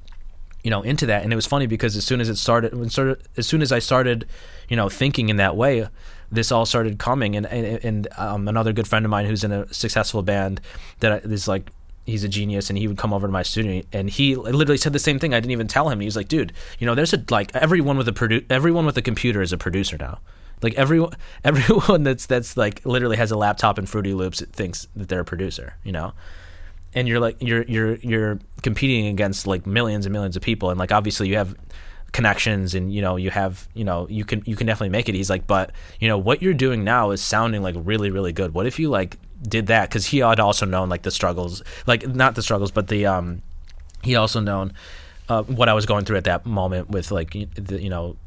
you know, into that. And it was funny because as soon as it started, when started, as soon as I started, you know, thinking in that way, this all started coming. And, and, and um, another good friend of mine who's in a successful band that is like, he's a genius, and he would come over to my studio and he literally said the same thing. I didn't even tell him. He was like, dude, you know, there's a, like everyone with a produ- everyone with a computer is a producer now. Like everyone, everyone that's, that's like literally has a laptop and Fruity Loops thinks that they're a producer, you know? And you're like, you're, you're, you're competing against like millions and millions of people. And like, obviously you have connections and, you know, you have, you know, you can, you can definitely make it. He's like, but you know, what you're doing now is sounding like really, really good. What if you like did that? Cause he had also known like the struggles, like not the struggles, but the, um, he also known, uh, what I was going through at that moment with like, the, you know,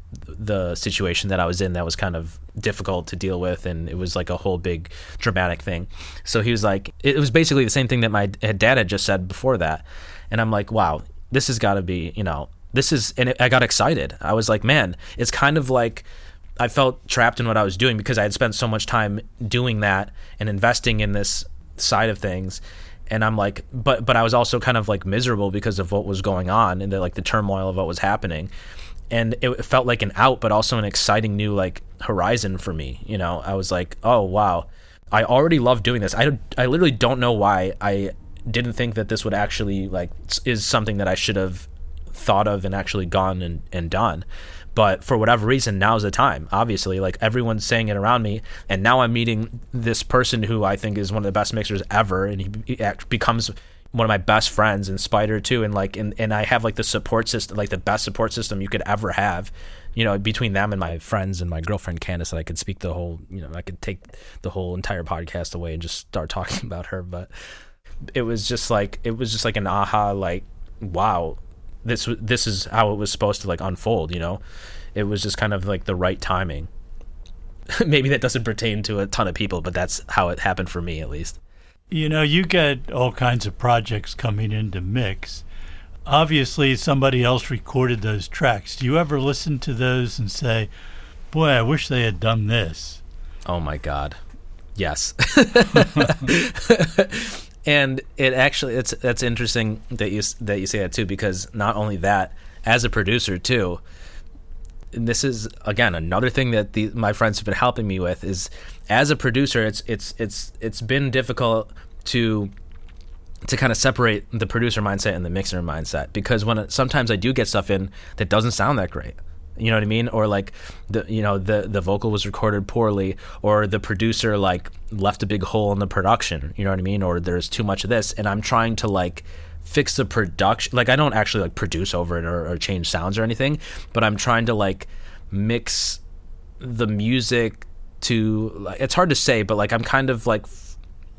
the situation that I was in that was kind of difficult to deal with, and it was like a whole big dramatic thing. So he was like, it was basically the same thing that my dad had just said before that. And I'm like, wow, this has got to be, you know, this is, and it, I got excited. I was like, man, it's kind of like I felt trapped in what I was doing because I had spent so much time doing that and investing in this side of things. And I'm like, but but I was also kind of like miserable because of what was going on and the, like the turmoil of what was happening. And it felt like an out, but also an exciting new like horizon for me. You know, I was like, oh, wow, I already love doing this. I, I literally don't know why I didn't think that this would actually like is something that I should have thought of and actually gone and, and done. But for whatever reason, now's the time. Obviously, like everyone's saying it around me. And now I'm meeting this person who I think is one of the best mixers ever. And he, he becomes one of my best friends, and Spider too, and like and, and I have like the support system, like the best support system you could ever have, you know, between them and my friends and my girlfriend Candace, that I could speak the whole, you know, I could take the whole entire podcast away and just start talking about her. But it was just like it was just like an aha, like, wow, this this is how it was supposed to like unfold, you know. It was just kind of like the right timing. Maybe that doesn't pertain to a ton of people, but that's how it happened for me, at least. You know, you get all kinds of projects coming into mix. Obviously, somebody else recorded those tracks. Do you ever listen to those and say, boy, I wish they had done this? Oh, my God. Yes. And it actually, it's that's interesting that you that you say that, too, because not only that, as a producer, too, and this is, again, another thing that the, my friends have been helping me with is, as a producer, it's it's it's it's been difficult to to kind of separate the producer mindset and the mixer mindset, because when it, sometimes I do get stuff in that doesn't sound that great, you know what I mean, or like the you know the the vocal was recorded poorly, or the producer like left a big hole in the production, you know what I mean, or there's too much of this, and I'm trying to like fix the production. Like I don't actually like produce over it or, or change sounds or anything, but I'm trying to like mix the music to, like, it's hard to say, but like I'm kind of like f-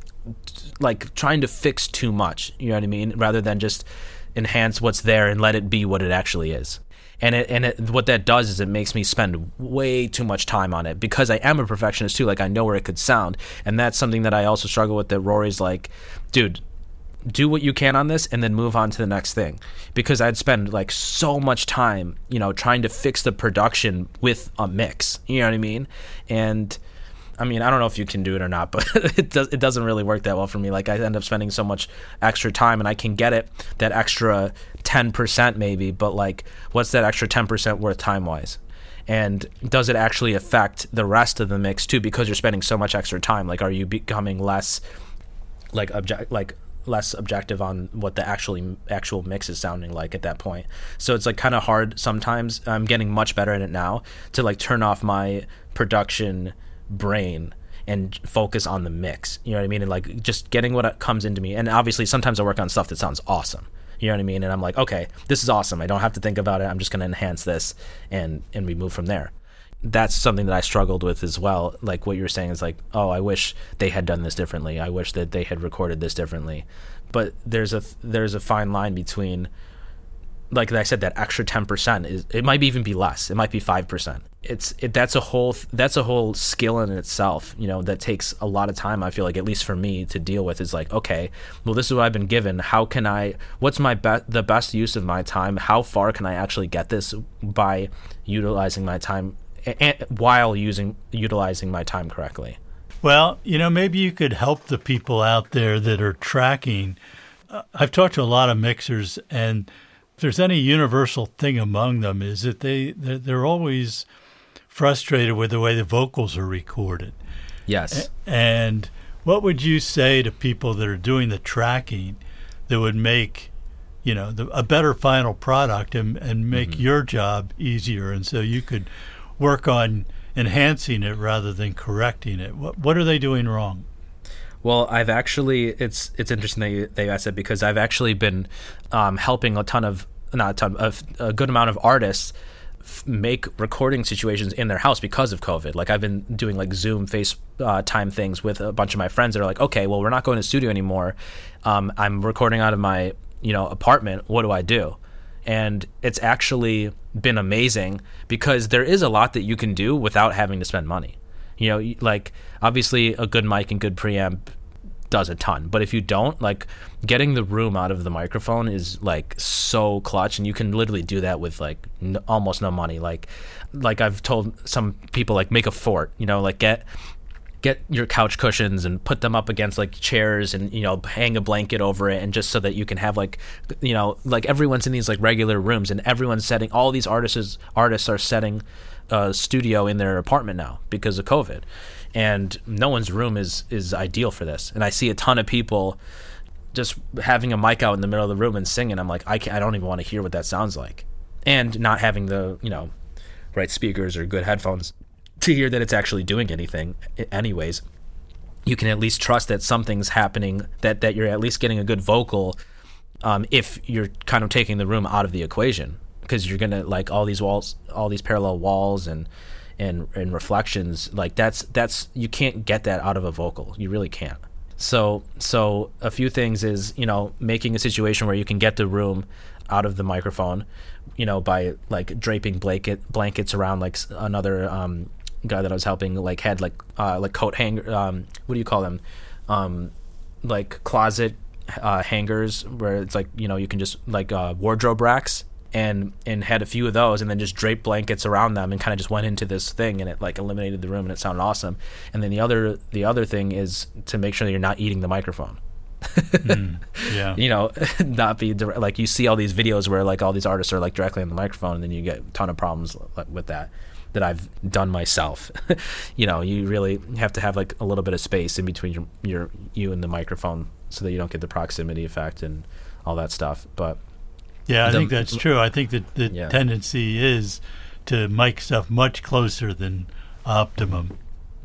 like trying to fix too much, you know what I mean, rather than just enhance what's there and let it be what it actually is. And it and it, what that does is it makes me spend way too much time on it, because I am a perfectionist too. Like I know where it could sound, and that's something that I also struggle with, that Rory's like, dude, do what you can on this and then move on to the next thing, because I'd spend like so much time, you know, trying to fix the production with a mix, you know what I mean? And I mean, I don't know if you can do it or not, but it does it doesn't really work that well for me. Like I end up spending so much extra time, and I can get it, that extra ten percent maybe, but like what's that extra ten percent worth time wise? And does it actually affect the rest of the mix too, because you're spending so much extra time? Like, are you becoming less like object like less objective on what the actually actual mix is sounding like at that point? So it's like kind of hard sometimes. I'm getting much better at it now to like turn off my production brain and focus on the mix, you know what I mean, and like just getting what comes into me. And obviously sometimes I work on stuff that sounds awesome, you know what I mean, and I'm like, okay, this is awesome, I don't have to think about it, I'm just going to enhance this, and and we move from there. That's something that I struggled with as well. Like what you were saying is like, oh, I wish they had done this differently. I wish that they had recorded this differently. But there's a there's a fine line between, like I said, that extra ten percent is, it might even be less. It might be five percent. It's it that's a whole that's a whole skill in itself, you know, that takes a lot of time, I feel like, at least for me, to deal with. Is like, okay, well, this is what I've been given. How can I, what's my be- the best use of my time? How far can I actually get this by utilizing my time and while using utilizing my time correctly? Well, you know, maybe you could help the people out there that are tracking. Uh, I've talked to a lot of mixers, and if there's any universal thing among them, is that they they're, they're always frustrated with the way the vocals are recorded. Yes. A- and what would you say to people that are doing the tracking that would make, you know, the, a better final product and, and make mm-hmm. your job easier, and so you could work on enhancing it rather than correcting it? What what are they doing wrong? Well, I've actually, it's it's interesting that you, that you asked that, because I've actually been um, helping a ton of, not a ton, of, a good amount of artists f- make recording situations in their house because of COVID. Like I've been doing like Zoom face uh, time things with a bunch of my friends that are like, okay, well, we're not going to studio anymore. Um, I'm recording out of my, you know, apartment. What do I do? And it's actually been amazing because there is a lot that you can do without having to spend money. You know, like obviously a good mic and good preamp does a ton, but if you don't, like getting the room out of the microphone is like so clutch, and you can literally do that with like n- almost no money. Like, like I've told some people, like make a fort, you know, like get get your couch cushions and put them up against like chairs, and you know, hang a blanket over it, and just so that you can have like, you know, like everyone's in these like regular rooms, and everyone's setting, all these artists artists are setting a studio in their apartment now because of COVID. And no one's room is is ideal for this. And I see a ton of people just having a mic out in the middle of the room and singing. I'm like, I can't, I don't even want to hear what that sounds like. And not having the, you know, right speakers or good headphones to hear that it's actually doing anything anyways. You can at least trust that something's happening, that, that you're at least getting a good vocal um, if you're kind of taking the room out of the equation. Because you're going to, like, all these walls, all these parallel walls and and and reflections, like that's that's you can't get that out of a vocal. You really can't. So so a few things is, you know, making a situation where you can get the room out of the microphone, you know, by like draping blanket blankets around. Like another um guy that I was helping, like had like uh like coat hanger, um what do you call them, um like closet uh hangers, where it's like, you know, you can just like uh wardrobe racks, and and had a few of those, and then just draped blankets around them, and kind of just went into this thing, and it like eliminated the room, and it sounded awesome. And then the other the other thing is to make sure that you're not eating the microphone. mm, yeah, you know, not be direct, like you see all these videos where like all these artists are like directly on the microphone, and then you get a ton of problems with that that I've done myself. You know, you really have to have like a little bit of space in between your your you and the microphone, so that you don't get the proximity effect and all that stuff. But yeah, I the, think that's true. I think that the yeah. tendency is to mic stuff much closer than optimum.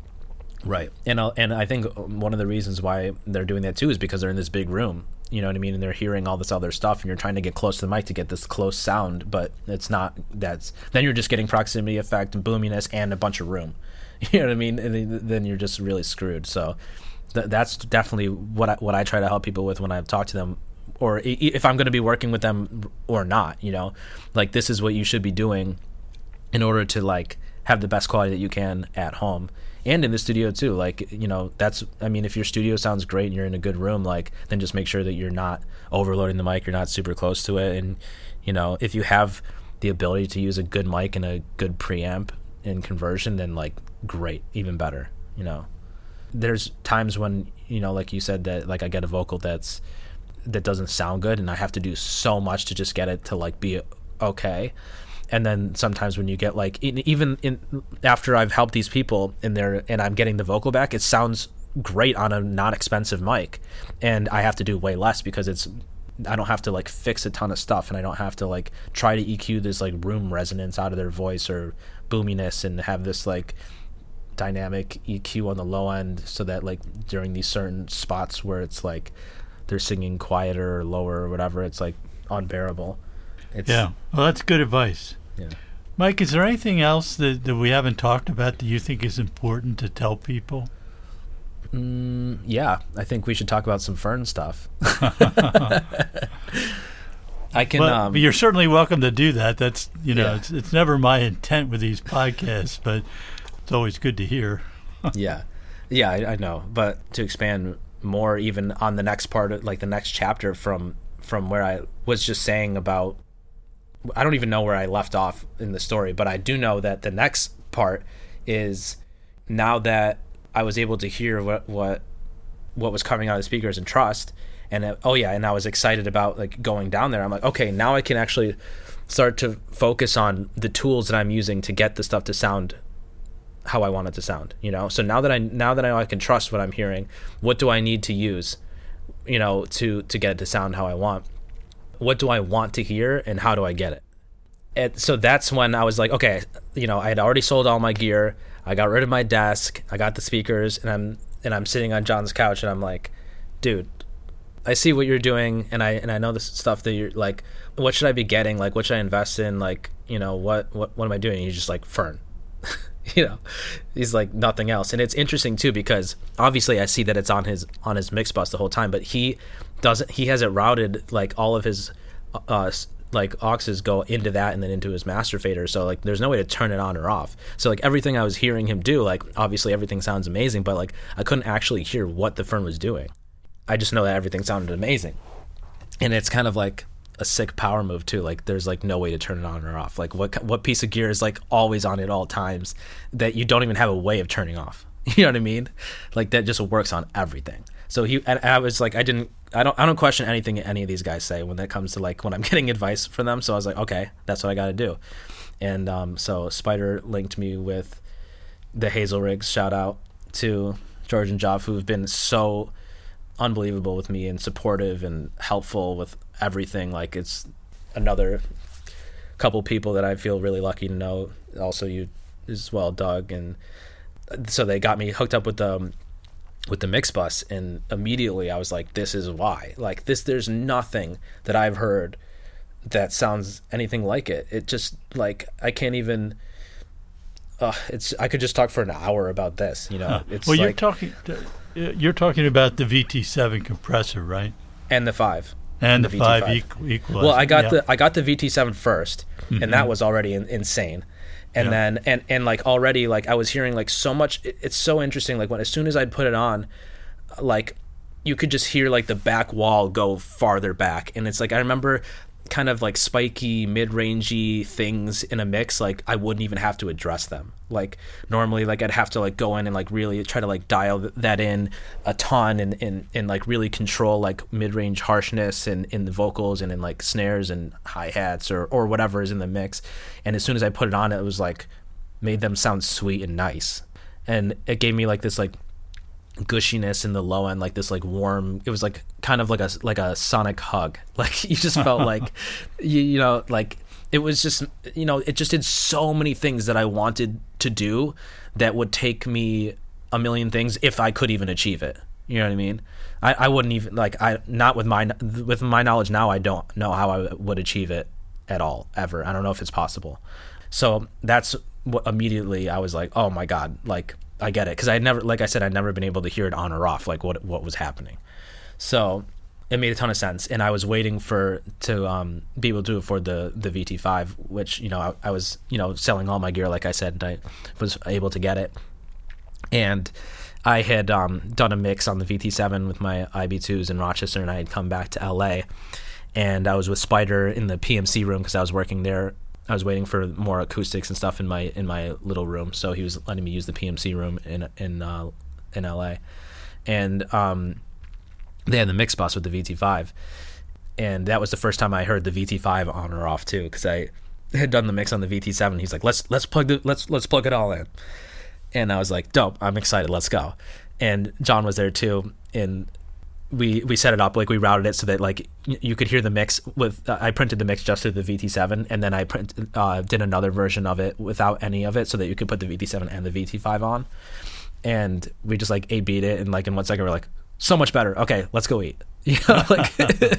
Right. And uh, and I think one of the reasons why they're doing that too is because they're in this big room, you know what I mean? And they're hearing all this other stuff, and you're trying to get close to the mic to get this close sound, but it's not, that's, then you're just getting proximity effect and boominess and a bunch of room. You know what I mean? And then you're just really screwed. So th- that's definitely what I, what I try to help people with when I talk to them, or if I'm going to be working with them or not, you know, like this is what you should be doing in order to like have the best quality that you can at home and in the studio too. Like, you know, that's, I mean, if your studio sounds great and you're in a good room, like then just make sure that you're not overloading the mic, you're not super close to it. And, you know, if you have the ability to use a good mic and a good preamp in conversion, then like great, even better, you know. There's times when, you know, like you said, that like I get a vocal that's that doesn't sound good, and I have to do so much to just get it to like be okay. And then sometimes when you get like, even in after I've helped these people in there and I'm getting the vocal back, it sounds great on a not expensive mic, and I have to do way less because it's, I don't have to like fix a ton of stuff, and I don't have to like try to E Q this like room resonance out of their voice or boominess, and have this like dynamic E Q on the low end, so that like during these certain spots where it's like they're singing quieter or lower or whatever, it's like unbearable. It's, yeah, well, that's good advice. Yeah. Mike, is there anything else that, that we haven't talked about that you think is important to tell people? Mm, yeah, I think we should talk about some Fern stuff. I can. Well, um, but you're certainly welcome to do that. That's, you know, yeah. it's, it's never my intent with these podcasts, but it's always good to hear. yeah, yeah, I, I know. But to expand more, even on the next part, of, like the next chapter from from where I was just saying about, I don't even know where I left off in the story, but I do know that the next part is, now that I was able to hear what what what was coming out of the speakers and trust, and it, oh yeah, and I was excited about like going down there. I'm like, okay, now I can actually start to focus on the tools that I'm using to get the stuff to sound how I want it to sound, you know? So now that I now that I know I can trust what I'm hearing, what do I need to use, you know, to to get it to sound how I want? What do I want to hear, and how do I get it? And so that's when I was like, okay, you know, I had already sold all my gear. I got rid of my desk. I got the speakers, and I'm and I'm sitting on John's couch, and I'm like, dude, I see what you're doing, and I and I know this stuff that you're like, what should I be getting? Like, what should I invest in? Like, you know, what what what am I doing? And he's just like, Fern. You know, he's like nothing else. And it's interesting too, because obviously I see that it's on his on his mix bus the whole time, but he doesn't he has it routed, like all of his uh like auxes go into that and then into his master fader. So like there's no way to turn it on or off. So like everything I was hearing him do, like obviously everything sounds amazing, but like I couldn't actually hear what the Fern was doing. I just know that everything sounded amazing. And it's kind of like a sick power move too. Like there's like no way to turn it on or off. Like what what piece of gear is like always on at all times that you don't even have a way of turning off? You know what I mean? Like that just works on everything. So he and I was like, I didn't, I don't, I don't question anything any of these guys say when that comes to like when I'm getting advice from them. So I was like, okay, that's what I got to do. And um, so Spider linked me with the Hazel Rigs. Shout out to George and Joff, who've been so unbelievable with me and supportive and helpful with everything. Like it's another couple people that I feel really lucky to know. Also you as well, Doug. And so they got me hooked up with the with the mix bus, and immediately I was like, this is why. Like this, there's nothing that I've heard that sounds anything like it. It just like I can't even. Uh, it's I could just talk for an hour about this. You know, huh. it's well, like, you're talking. You're talking about the V T seven compressor, right? And the five. And the, the five, five. equal, equalizer. Well, I got yeah. the I got the V T seven first, mm-hmm. and that was already in, insane. And yeah. then and, and like already like I was hearing like so much. It, it's so interesting. Like when as soon as I'd put it on, like you could just hear like the back wall go farther back, and it's like I remember kind of like spiky, mid-rangey things in a mix. Like I wouldn't even have to address them. Like normally, like I'd have to like go in and like really try to like dial that in a ton and and, and like really control like mid-range harshness and in the vocals and in like snares and hi-hats or or whatever is in the mix. And as soon as I put it on, it was like made them sound sweet and nice, and it gave me like this like gushiness in the low end, like this like warm, it was like kind of like a like a sonic hug. Like you just felt like you, you know like it was just, you know, it just did so many things that I wanted to do that would take me a million things if I could even achieve it. You know what I mean? I, I wouldn't even like I not with my with my knowledge now, I don't know how I would achieve it at all ever. I don't know if it's possible. So that's what immediately I was like, oh my god, like I get it, because I had never, like I said, I'd never been able to hear it on or off, like what what was happening. So it made a ton of sense, and I was waiting for to um, be able to do it for the the V T five, which you know I, I was you know selling all my gear, like I said, and I was able to get it, and I had um, done a mix on the V T seven with my I B twos in Rochester, and I had come back to L A, and I was with Spider in the P M C room because I was working there. I was waiting for more acoustics and stuff in my in my little room, so he was letting me use the P M C room in in uh, in L A, and um, they had the mix bus with the V T five, and that was the first time I heard the V T five on or off too, because I had done the mix on the V T seven. He's like, let's let's plug the let's let's plug it all in, and I was like, dope, I'm excited, let's go. And John was there too, and we we set it up, like we routed it so that like you could hear the mix with uh, I printed the mix just through the V T seven, and then I print uh, did another version of it without any of it so that you could put the V T seven and the V T five on, and we just like A B'd it, and like in one second we're like, so much better, okay, let's go eat. You know, like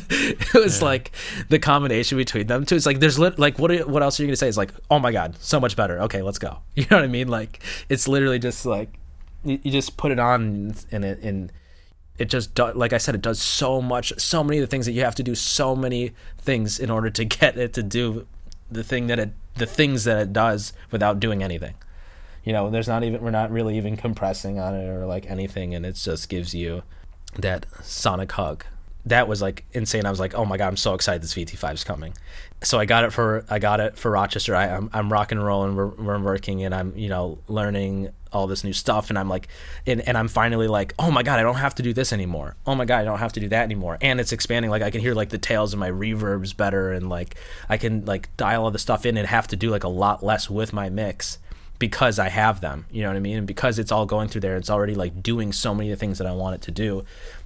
it was yeah. like the combination between them two. It's like there's lit, like what are, what else are you gonna say? It's like, oh my god, so much better. Okay, let's go. You know what I mean? Like it's literally just like you, you just put it on and it and it just do, like I said, it does so much, so many of the things that you have to do, so many things in order to get it to do the thing that it the things that it does without doing anything. You know, there's not even we're not really even compressing on it or like anything, and it just gives you that sonic hug. That was like insane. I was like, oh my god, I'm so excited this V T five is coming. So I got it for I got it for Rochester. I, I'm I'm rock and rolling. We're we're working, and I'm you know learning all this new stuff, and I'm like, and, and I'm finally like, oh my god, I don't have to do this anymore. Oh my god, I don't have to do that anymore. And it's expanding. Like I can hear like the tails of my reverbs better, and like I can like dial all the stuff in and have to do like a lot less with my mix because I have them. You know what I mean? And because it's all going through there, it's already like doing so many of the things that I want it to do.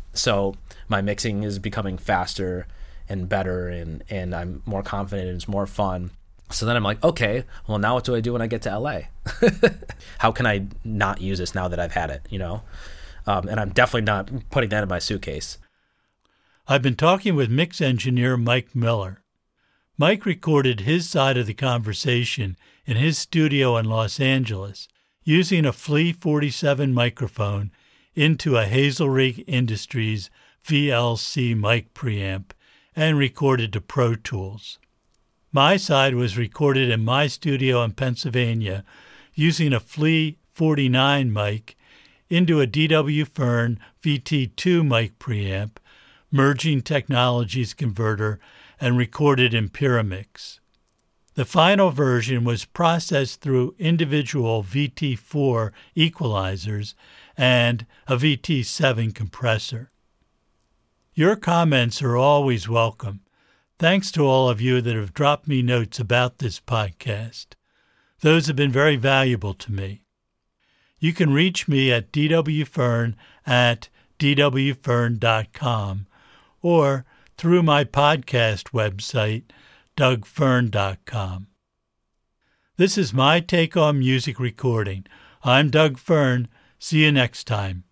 So my mixing is becoming faster and better, and, and I'm more confident, and it's more fun. So then I'm like, okay, well, now what do I do when I get to L A? How can I not use this now that I've had it, you know? Um, and I'm definitely not putting that in my suitcase. I've been talking with mix engineer Mike Miller. Mike recorded his side of the conversation in his studio in Los Angeles using a Flea forty-seven microphone into a Hazelrig Industries V L C mic preamp and recorded to Pro Tools. My side was recorded in my studio in Pennsylvania using a Flea forty-nine mic into a D W Fern V T two mic preamp, merging technologies converter, and recorded in Pyramix. The final version was processed through individual V T four equalizers and a V T seven compressor. Your comments are always welcome. Thanks to all of you that have dropped me notes about this podcast. Those have been very valuable to me. You can reach me at d w fern at d w fern dot com or through my podcast website, doug fern dot com. This is my take on music recording. I'm Doug Fern. See you next time.